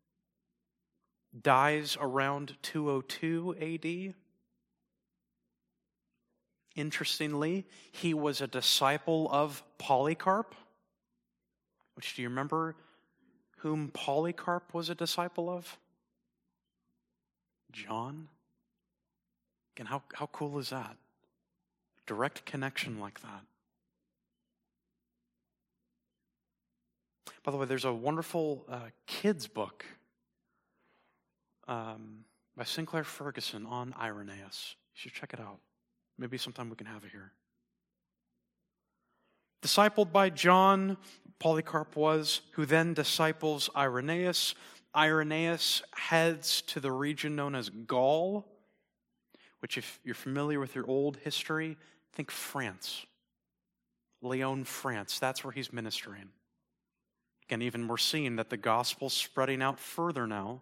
dies around 202 A.D. Interestingly, he was a disciple of Polycarp, which, do you remember whom Polycarp was a disciple of? John. Again, how cool is that? Direct connection like that. By the way, there's a wonderful kids book by Sinclair Ferguson on Irenaeus. You should check it out. Maybe sometime we can have it here. Discipled by John, Polycarp was, who then disciples Irenaeus. Irenaeus heads to the region known as Gaul, which, if you're familiar with your old history, think France. Lyon, France. That's where he's ministering. Again, even we're seeing that the gospel's spreading out further now.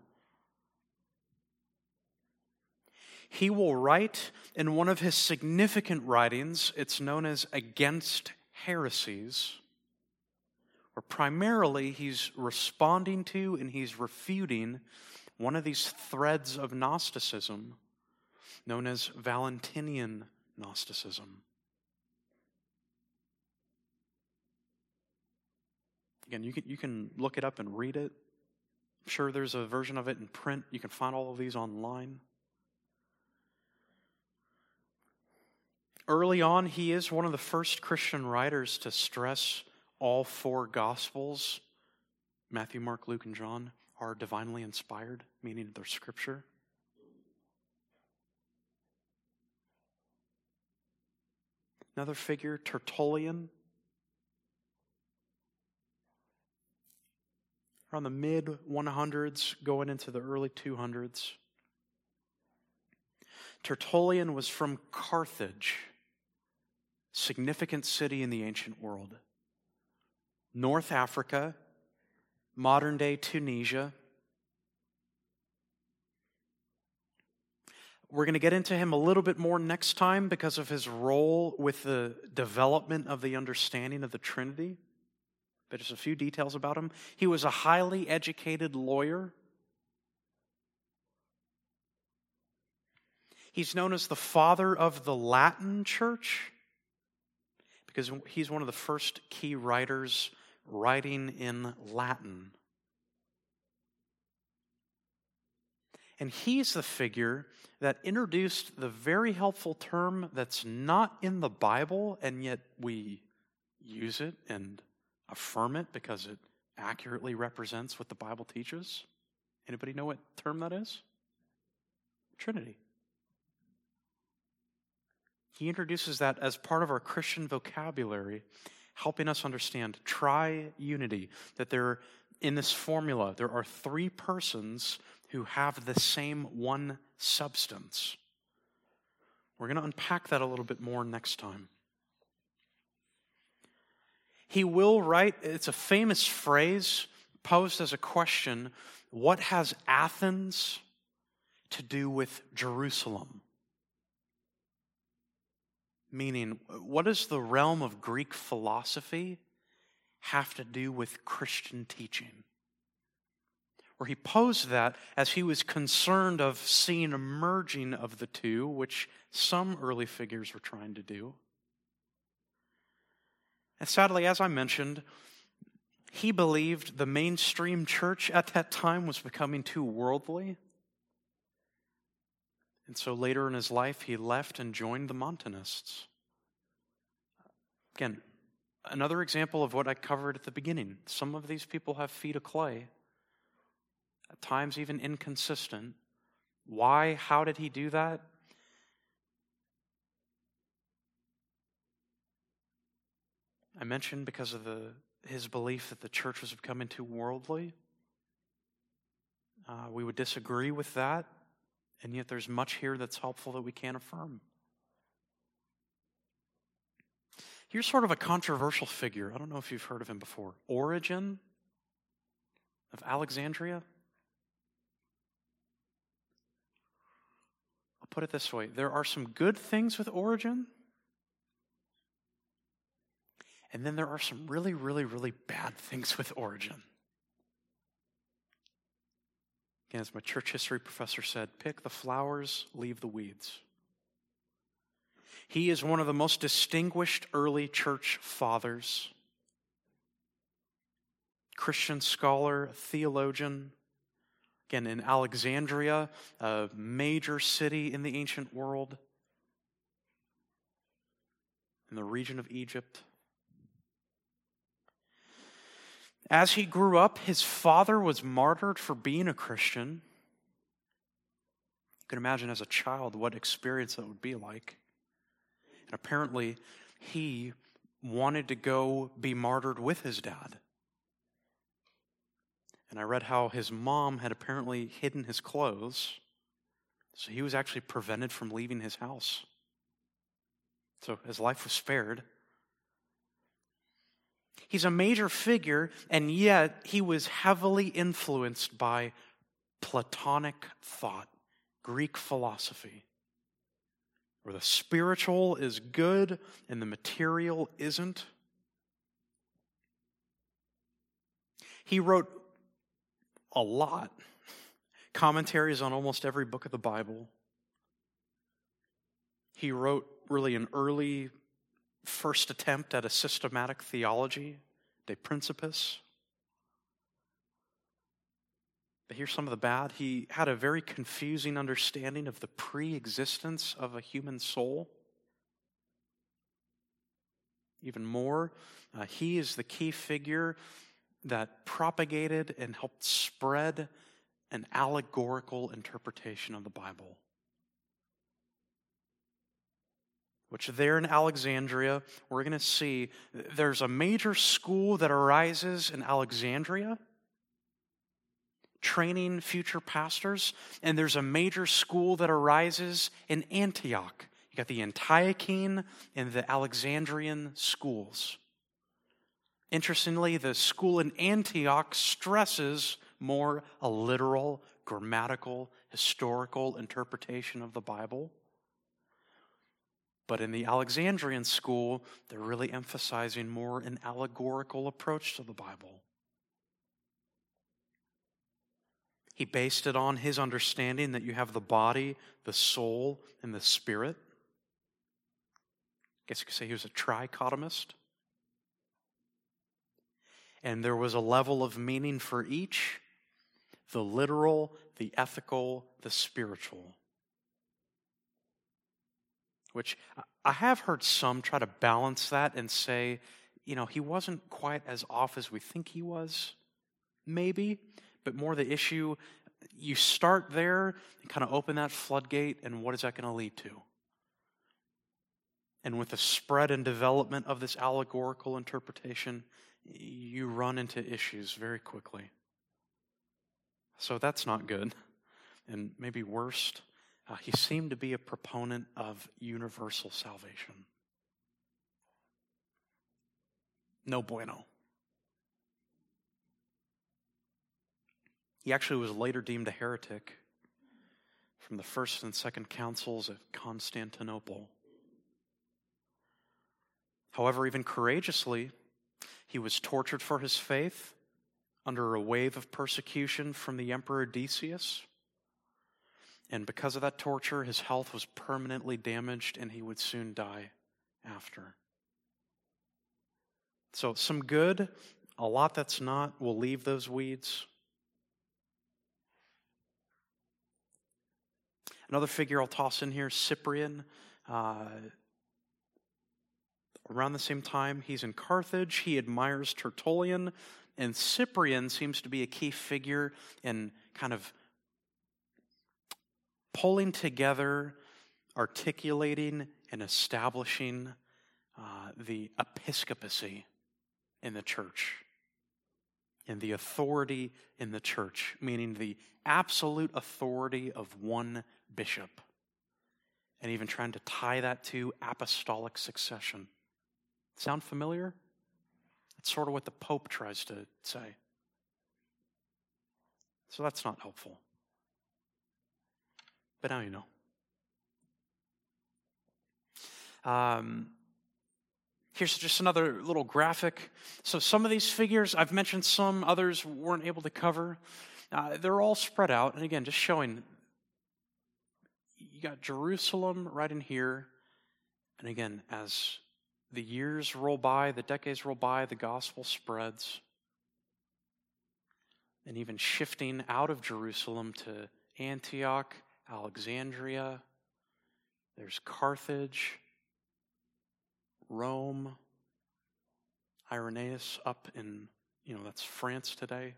He will write in one of his significant writings, it's known as Against Heresies, where primarily he's responding to and he's refuting one of these threads of Gnosticism known as Valentinian Gnosticism. Again, you can look it up and read it. I'm sure there's a version of it in print. You can find all of these online. Early on, he is one of the first Christian writers to stress all four Gospels, Matthew, Mark, Luke, and John, are divinely inspired, meaning they're Scripture. Another figure, Tertullian, around the mid-100s, going into the early 200s. Tertullian was from Carthage, significant city in the ancient world. North Africa, modern-day Tunisia. We're going to get into him a little bit more next time because of his role with the development of the understanding of the Trinity. But just a few details about him. He was a highly educated lawyer. He's known as the father of the Latin Church because he's one of the first key writers writing in Latin. And he's the figure that introduced the very helpful term that's not in the Bible, and yet we use it and affirm it because it accurately represents what the Bible teaches. Anybody know what term that is? Trinity. He introduces that as part of our Christian vocabulary, helping us understand triunity, that there, in this formula, there are three persons who have the same one substance. We're going to unpack that a little bit more next time. He will write, it's a famous phrase posed as a question, what has Athens to do with Jerusalem? Meaning, what does the realm of Greek philosophy have to do with Christian teaching? Where he posed that as he was concerned of seeing a merging of the two, which some early figures were trying to do. And sadly, as I mentioned, he believed the mainstream church at that time was becoming too worldly. And so later in his life, he left and joined the Montanists. Again, another example of what I covered at the beginning. Some of these people have feet of clay, at times even inconsistent. Why? How did he do that? I mentioned because of his belief that the church was becoming too worldly. We would disagree with that, and yet there's much here that's helpful that we can affirm. Here's sort of a controversial figure. I don't know if you've heard of him before. Origen of Alexandria. I'll put it this way. There are some good things with Origen, and then there are some really, really, really bad things with Origen. Again, as my church history professor said, pick the flowers, leave the weeds. He is one of the most distinguished early church fathers, Christian scholar, theologian. Again, in Alexandria, a major city in the ancient world, in the region of Egypt. As he grew up, his father was martyred for being a Christian. You can imagine as a child what experience that would be like. And apparently, he wanted to go be martyred with his dad. And I read how his mom had apparently hidden his clothes, so he was actually prevented from leaving his house. So his life was spared. He's a major figure, and yet he was heavily influenced by Platonic thought, Greek philosophy, where the spiritual is good and the material isn't. He wrote a lot, commentaries on almost every book of the Bible. He wrote really an early first attempt at a systematic theology, De Principis. But here's some of the bad. He had a very confusing understanding of the pre-existence of a human soul. Even more, he is the key figure that propagated and helped spread an allegorical interpretation of the Bible. Which there in Alexandria, we're going to see there's a major school that arises in Alexandria, training future pastors, and there's a major school that arises in Antioch. You got the Antiochene and the Alexandrian schools. Interestingly, the school in Antioch stresses more a literal, grammatical, historical interpretation of the Bible. But in the Alexandrian school, they're really emphasizing more an allegorical approach to the Bible. He based it on his understanding that you have the body, the soul, and the spirit. I guess you could say he was a trichotomist. And there was a level of meaning for each: the literal, the ethical, the spiritual. Which I have heard some try to balance that and say, he wasn't quite as off as we think he was, maybe, but more the issue, you start there and kind of open that floodgate, and what is that going to lead to? And with the spread and development of this allegorical interpretation, you run into issues very quickly. So that's not good. And maybe worst, he seemed to be a proponent of universal salvation. No bueno. He actually was later deemed a heretic from the first and second councils of Constantinople. However, even courageously, he was tortured for his faith under a wave of persecution from the Emperor Decius. And because of that torture, his health was permanently damaged and he would soon die after. So some good, a lot that's not. We'll leave those weeds. Another figure I'll toss in here, Cyprian. Around the same time, he's in Carthage. He admires Tertullian. And Cyprian seems to be a key figure in kind of pulling together, articulating, and establishing the episcopacy in the church. And the authority in the church, meaning the absolute authority of one bishop. And even trying to tie that to apostolic succession. Sound familiar? That's sort of what the Pope tries to say. So that's not helpful. But now you know. Here's just another little graphic. So some of these figures, I've mentioned some, others weren't able to cover. They're all spread out. And again, just showing, you got Jerusalem right in here. And again, as the years roll by, the decades roll by, the gospel spreads. And even shifting out of Jerusalem to Antioch, Alexandria, there's Carthage, Rome, Irenaeus up in, that's France today.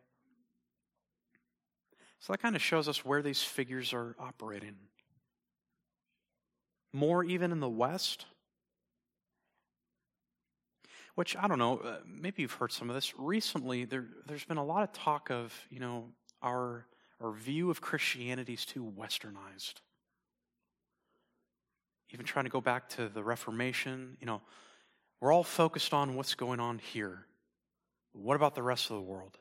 So that kind of shows us where these figures are operating. More even in the West, which, I don't know, maybe you've heard some of this. Recently, there's been a lot of talk of, our view of Christianity is too westernized. Even trying to go back to the Reformation, we're all focused on what's going on here. What about the rest of the world?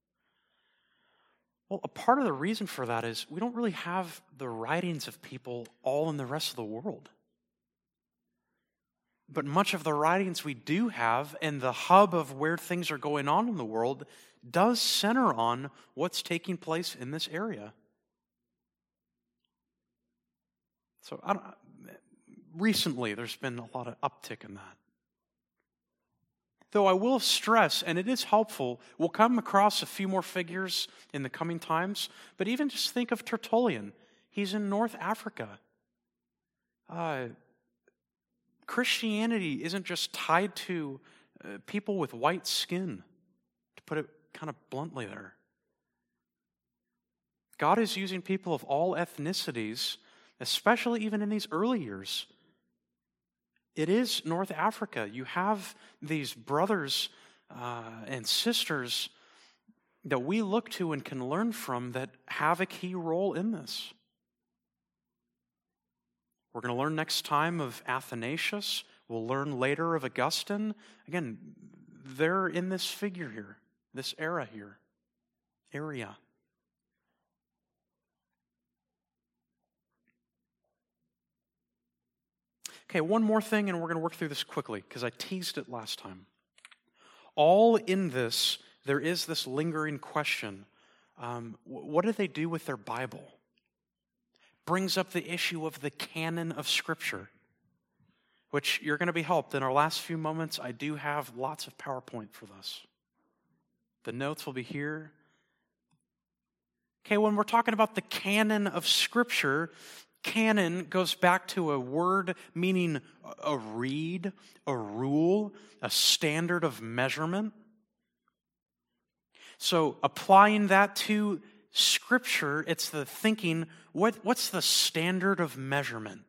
Well, a part of the reason for that is we don't really have the writings of people all in the rest of the world. But much of the writings we do have, and the hub of where things are going on in the world, does center on what's taking place in this area. So recently, there's been a lot of uptick in that. Though I will stress, and it is helpful, we'll come across a few more figures in the coming times, but even just think of Tertullian. He's in North Africa. Christianity isn't just tied to people with white skin, to put it kind of bluntly there. God is using people of all ethnicities, especially even in these early years. It is North Africa. You have these brothers and sisters that we look to and can learn from that have a key role in this. We're going to learn next time of Athanasius. We'll learn later of Augustine. Again, they're in this figure here, this area. Okay, one more thing, and we're going to work through this quickly because I teased it last time. All in this, there is this lingering question. What do they do with their Bible? Brings up the issue of the canon of Scripture, which you're going to be helped. In our last few moments, I do have lots of PowerPoint for this. The notes will be here. Okay, when we're talking about the canon of Scripture, canon goes back to a word meaning a reed, a rule, a standard of measurement. So applying that to Scripture, it's the thinking, what's the standard of measurement?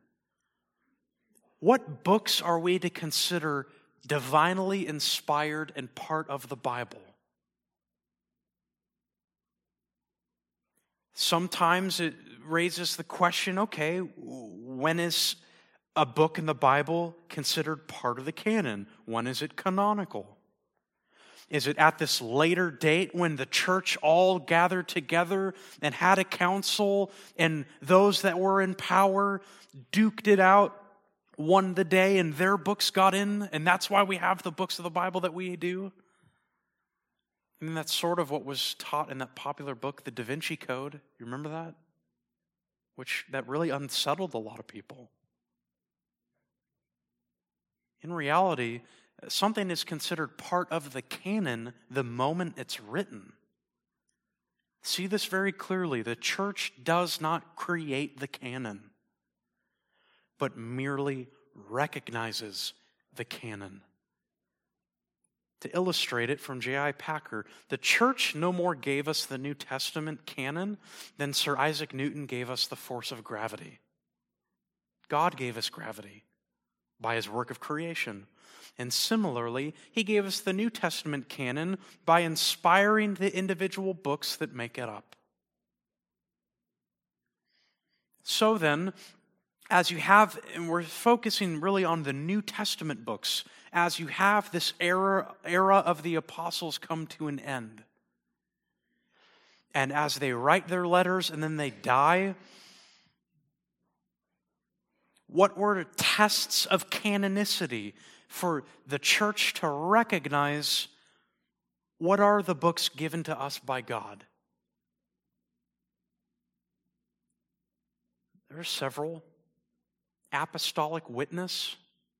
What books are we to consider divinely inspired and part of the Bible? Sometimes it raises the question, okay, when is a book in the Bible considered part of the canon? When is it canonical? Is it at this later date when the church all gathered together and had a council and those that were in power duked it out, won the day, and their books got in, and that's why we have the books of the Bible that we do? I mean, that's sort of what was taught in that popular book, The Da Vinci Code. You remember that? That really unsettled a lot of people. In reality, something is considered part of the canon the moment it's written. See this very clearly. The church does not create the canon, but merely recognizes the canon. To illustrate it from J.I. Packer, the church no more gave us the New Testament canon than Sir Isaac Newton gave us the force of gravity. God gave us gravity by his work of creation. And similarly, he gave us the New Testament canon by inspiring the individual books that make it up. So then, as you have, and we're focusing really on the New Testament books, as you have this era of the apostles come to an end, and as they write their letters and then they die, what were tests of canonicity for the church to recognize what are the books given to us by God? There are several. Apostolic witness,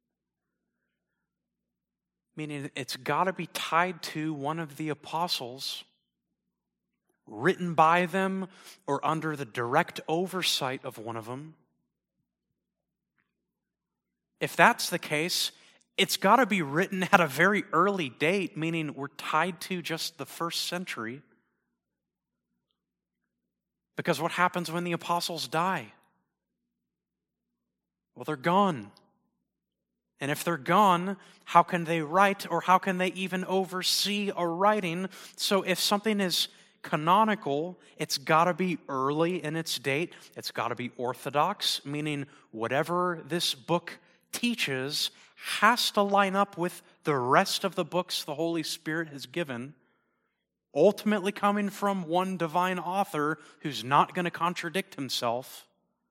meaning it's got to be tied to one of the apostles, written by them or under the direct oversight of one of them. If that's the case, it's got to be written at a very early date, meaning we're tied to just the first century. Because what happens when the apostles die? Well, they're gone. And if they're gone, how can they write or how can they even oversee a writing? So if something is canonical, it's got to be early in its date. It's got to be orthodox, meaning whatever this book teaches has to line up with the rest of the books the Holy Spirit has given, ultimately coming from one divine author who's not going to contradict himself.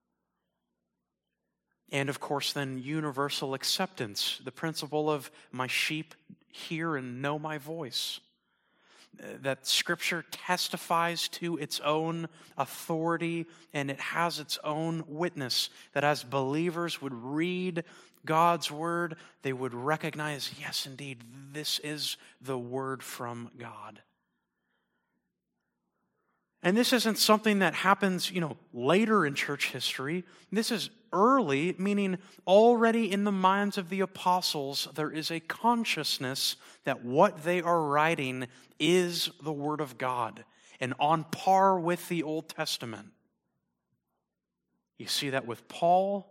And of course, then universal acceptance, the principle of my sheep hear and know my voice. That Scripture testifies to its own authority and it has its own witness. That as believers would read God's word, they would recognize, yes, indeed, this is the word from God. And this isn't something that happens, later in church history. This is early, meaning already in the minds of the apostles, there is a consciousness that what they are writing is the Word of God and on par with the Old Testament. You see that with Paul.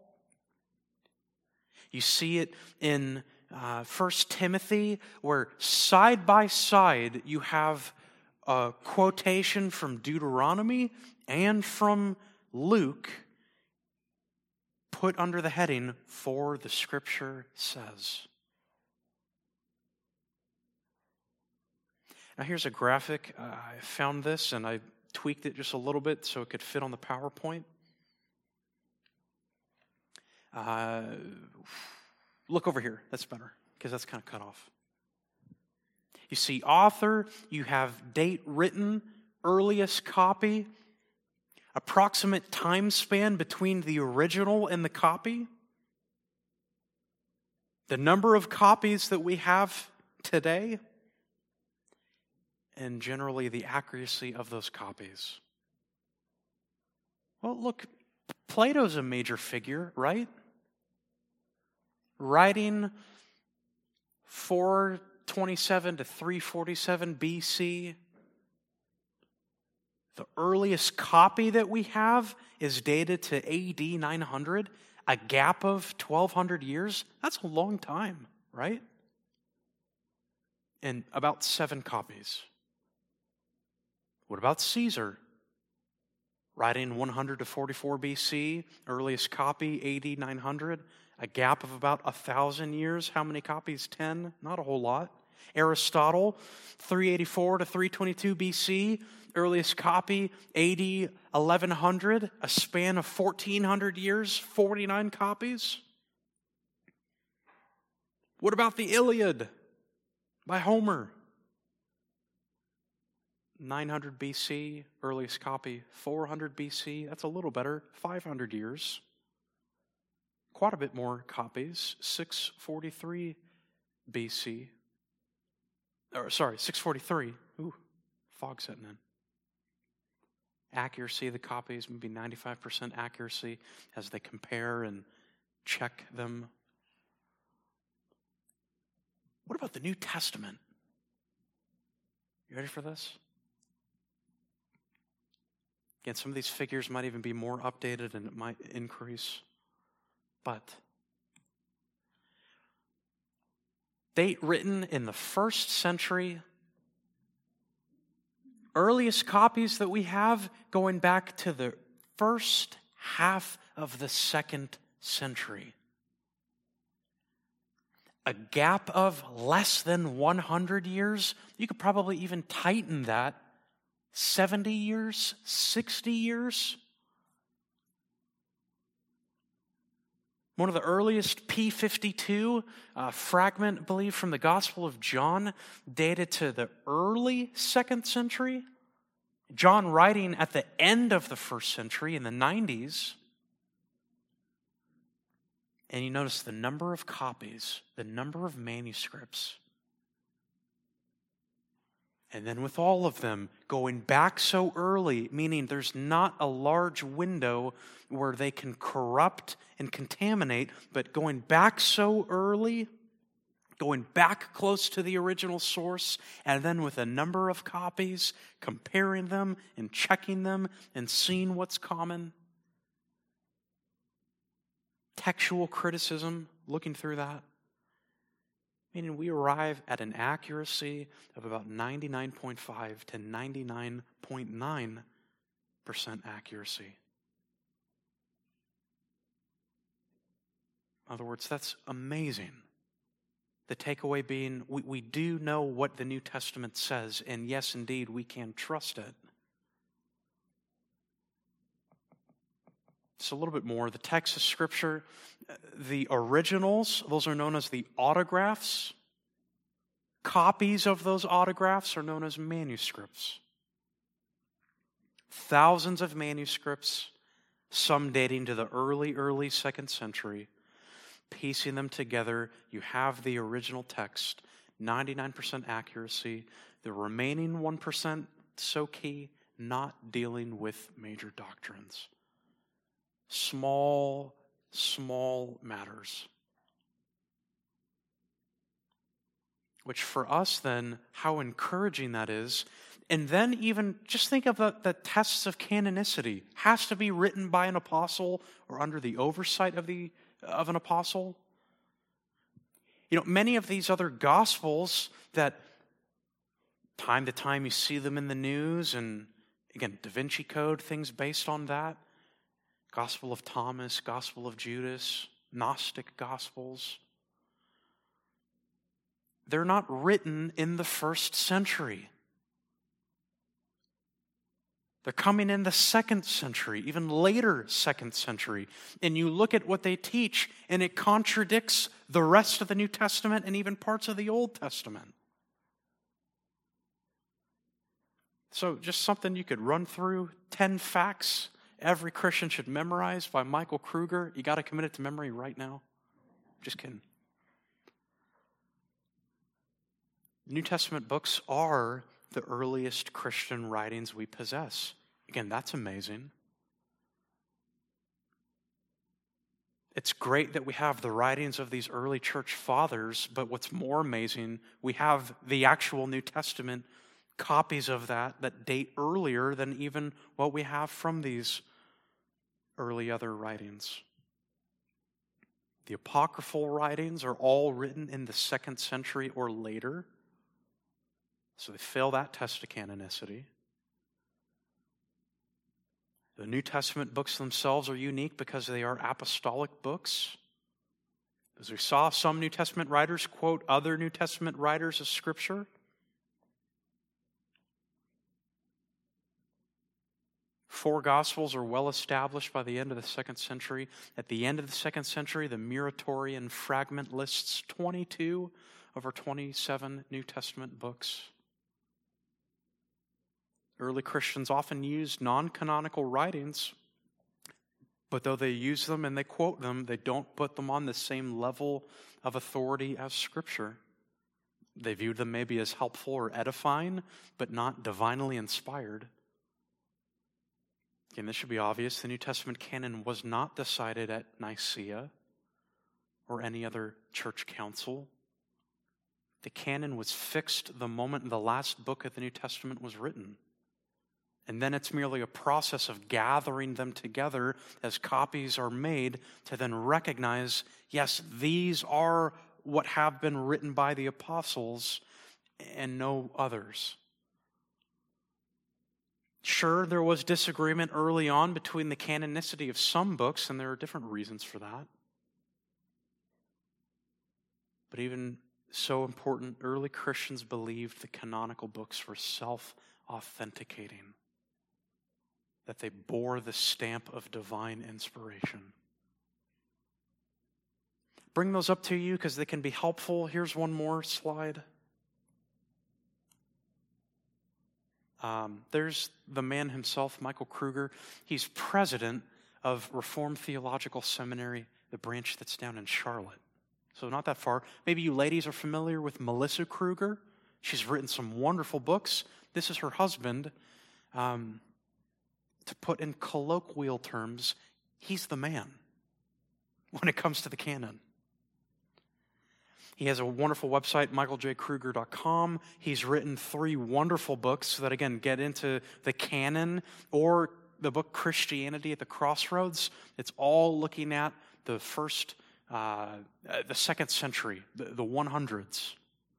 You see it in 1 Timothy, where side by side you have a quotation from Deuteronomy and from Luke put under the heading, "For the Scripture says." Now here's a graphic. I found this and I tweaked it just a little bit so it could fit on the PowerPoint. Look over here. That's better because that's kind of cut off. You see author, you have date written, earliest copy, approximate time span between the original and the copy, the number of copies that we have today, and generally the accuracy of those copies. Well, look, Plato's a major figure, right? Writing 427 to 347 BC. The earliest copy that we have is dated to AD 900, a gap of 1,200 years. That's a long time, right? And about 7 copies. What about Caesar? Writing 100 to 44 BC, earliest copy AD 900, a gap of about 1,000 years. How many copies? 10? Not a whole lot. Aristotle, 384 to 322 BC, earliest copy AD 1100, a span of 1,400 years, 49 copies. What about the Iliad by Homer? 900 BC, earliest copy 400 BC. That's a little better, 500 years. Quite a bit more copies, 643 BC. 643. Ooh, fog setting in. Accuracy of the copies, maybe 95% accuracy as they compare and check them. What about the New Testament? You ready for this? Again, some of these figures might even be more updated and it might increase. But date written in the 1st century, earliest copies that we have going back to the first half of the 2nd century. A gap of less than 100 years. You could probably even tighten that. 70 years, 60 years. One of the earliest P52 fragment, I believe, from the Gospel of John, dated to the early 2nd century. John writing at the end of the 1st century in the 90s. And you notice the number of copies, the number of manuscripts. And then with all of them going back so early, meaning there's not a large window where they can corrupt and contaminate, but going back so early, going back close to the original source, and then with a number of copies, comparing them and checking them and seeing what's common. Textual criticism, looking through that. Meaning we arrive at an accuracy of about 99.5 to 99.9% accuracy. In other words, that's amazing. The takeaway being, we do know what the New Testament says, and yes, indeed, we can trust it. Just a little bit more. The text of Scripture, the originals, those are known as the autographs. Copies of those autographs are known as manuscripts. Thousands of manuscripts, some dating to the early 2nd century. Piecing them together, you have the original text, 99% accuracy. The remaining 1%, so key, not dealing with major doctrines. Small small matters. Which for us then, how encouraging that is. And then even just think of the tests of canonicity. Has to be written by an apostle or under the oversight of an apostle. Many of these other gospels that time to time you see them in the news, and again, Da Vinci Code, things based on that. Gospel of Thomas, Gospel of Judas, Gnostic Gospels. They're not written in the first century. They're coming in the second century, even later second century. And you look at what they teach, and it contradicts the rest of the New Testament and even parts of the Old Testament. So just something you could run through, 10 facts every Christian should memorize by Michael Kruger. You got to commit it to memory right now. Just kidding. New Testament books are the earliest Christian writings we possess. Again, that's amazing. It's great that we have the writings of these early church fathers, but what's more amazing, we have the actual New Testament copies of that date earlier than even what we have from these early other writings. The apocryphal writings are all written in the 2nd century or later. So they fail that test of canonicity. The New Testament books themselves are unique because they are apostolic books. As we saw, some New Testament writers quote other New Testament writers as Scripture. Four Gospels are well established by the end of the 2nd century. At the end of the 2nd century, the Muratorian fragment lists 22 of our 27 New Testament books. Early Christians often used non-canonical writings, but though they use them and they quote them, they don't put them on the same level of authority as Scripture. They viewed them maybe as helpful or edifying, but not divinely inspired. Again, this should be obvious. The New Testament canon was not decided at Nicaea or any other church council. The canon was fixed the moment the last book of the New Testament was written. And then it's merely a process of gathering them together as copies are made to then recognize, yes, these are what have been written by the apostles and no others. Sure, there was disagreement early on between the canonicity of some books, and there are different reasons for that. But even so important, early Christians believed the canonical books were self-authenticating, that they bore the stamp of divine inspiration. Bring those up to you because they can be helpful. Here's one more slide. There's the man himself, Michael Kruger. He's president of Reformed Theological Seminary, the branch that's down in Charlotte. So not that far. Maybe you ladies are familiar with Melissa Kruger. She's written some wonderful books. This is her husband. To put in colloquial terms, he's the man when it comes to the canon. He has a wonderful website, michaeljkruger.com. He's written 3 wonderful books that, again, get into the canon, or the book Christianity at the Crossroads. It's all looking at the 2nd century, the 100s.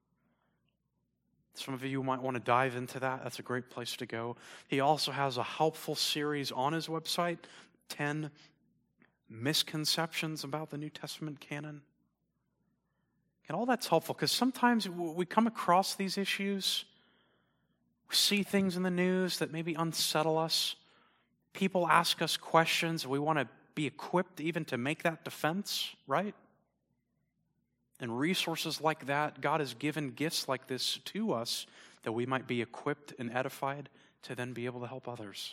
Some of you might want to dive into that. That's a great place to go. He also has a helpful series on his website, 10 misconceptions about the New Testament canon. And all that's helpful because sometimes we come across these issues. We see things in the news that maybe unsettle us. People ask us questions. We want to be equipped even to make that defense, right? And resources like that, God has given gifts like this to us that we might be equipped and edified to then be able to help others.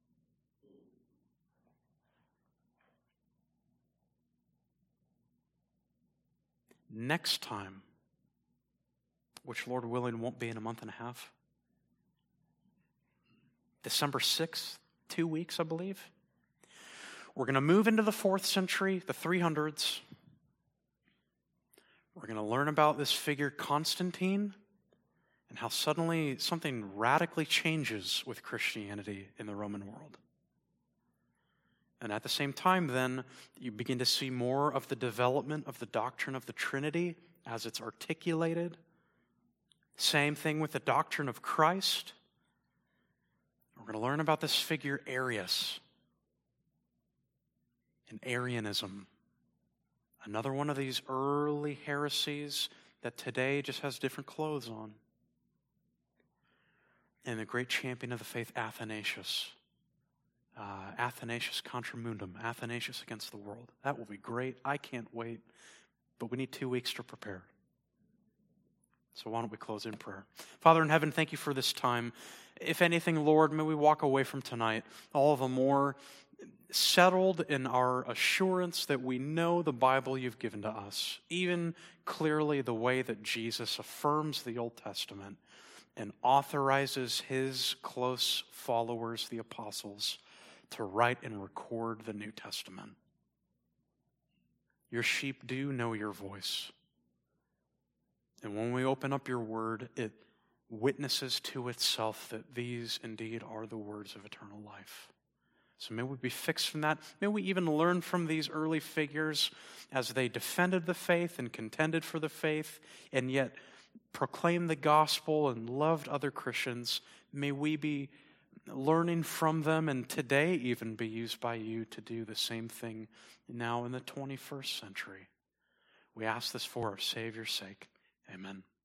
Next time, which Lord willing won't be in a month and a half, December 6th, 2 weeks, I believe, We're going to move into the 4th century, the 300s. We're going to learn about this figure Constantine and how suddenly something radically changes with Christianity in the Roman world. And at the same time, then, you begin to see more of the development of the doctrine of the Trinity as it's articulated. Same thing with the doctrine of Christ. We're going to learn about this figure Arius and Arianism. Another one of these early heresies that today just has different clothes on. And the great champion of the faith, Athanasius. Athanasius contra mundum, Athanasius against the world. That will be great. I can't wait. But we need 2 weeks to prepare. So why don't we close in prayer? Father in heaven, thank you for this time. If anything, Lord, may we walk away from tonight all the more settled in our assurance that we know the Bible you've given to us, even clearly the way that Jesus affirms the Old Testament and authorizes his close followers, the apostles, to write and record the New Testament. Your sheep do know your voice. And when we open up your word, it witnesses to itself that these indeed are the words of eternal life. So may we be fixed from that. May we even learn from these early figures as they defended the faith and contended for the faith and yet proclaimed the gospel and loved other Christians. May we be learning from them and today even be used by you to do the same thing now in the 21st century. We ask this for our Savior's sake. Amen.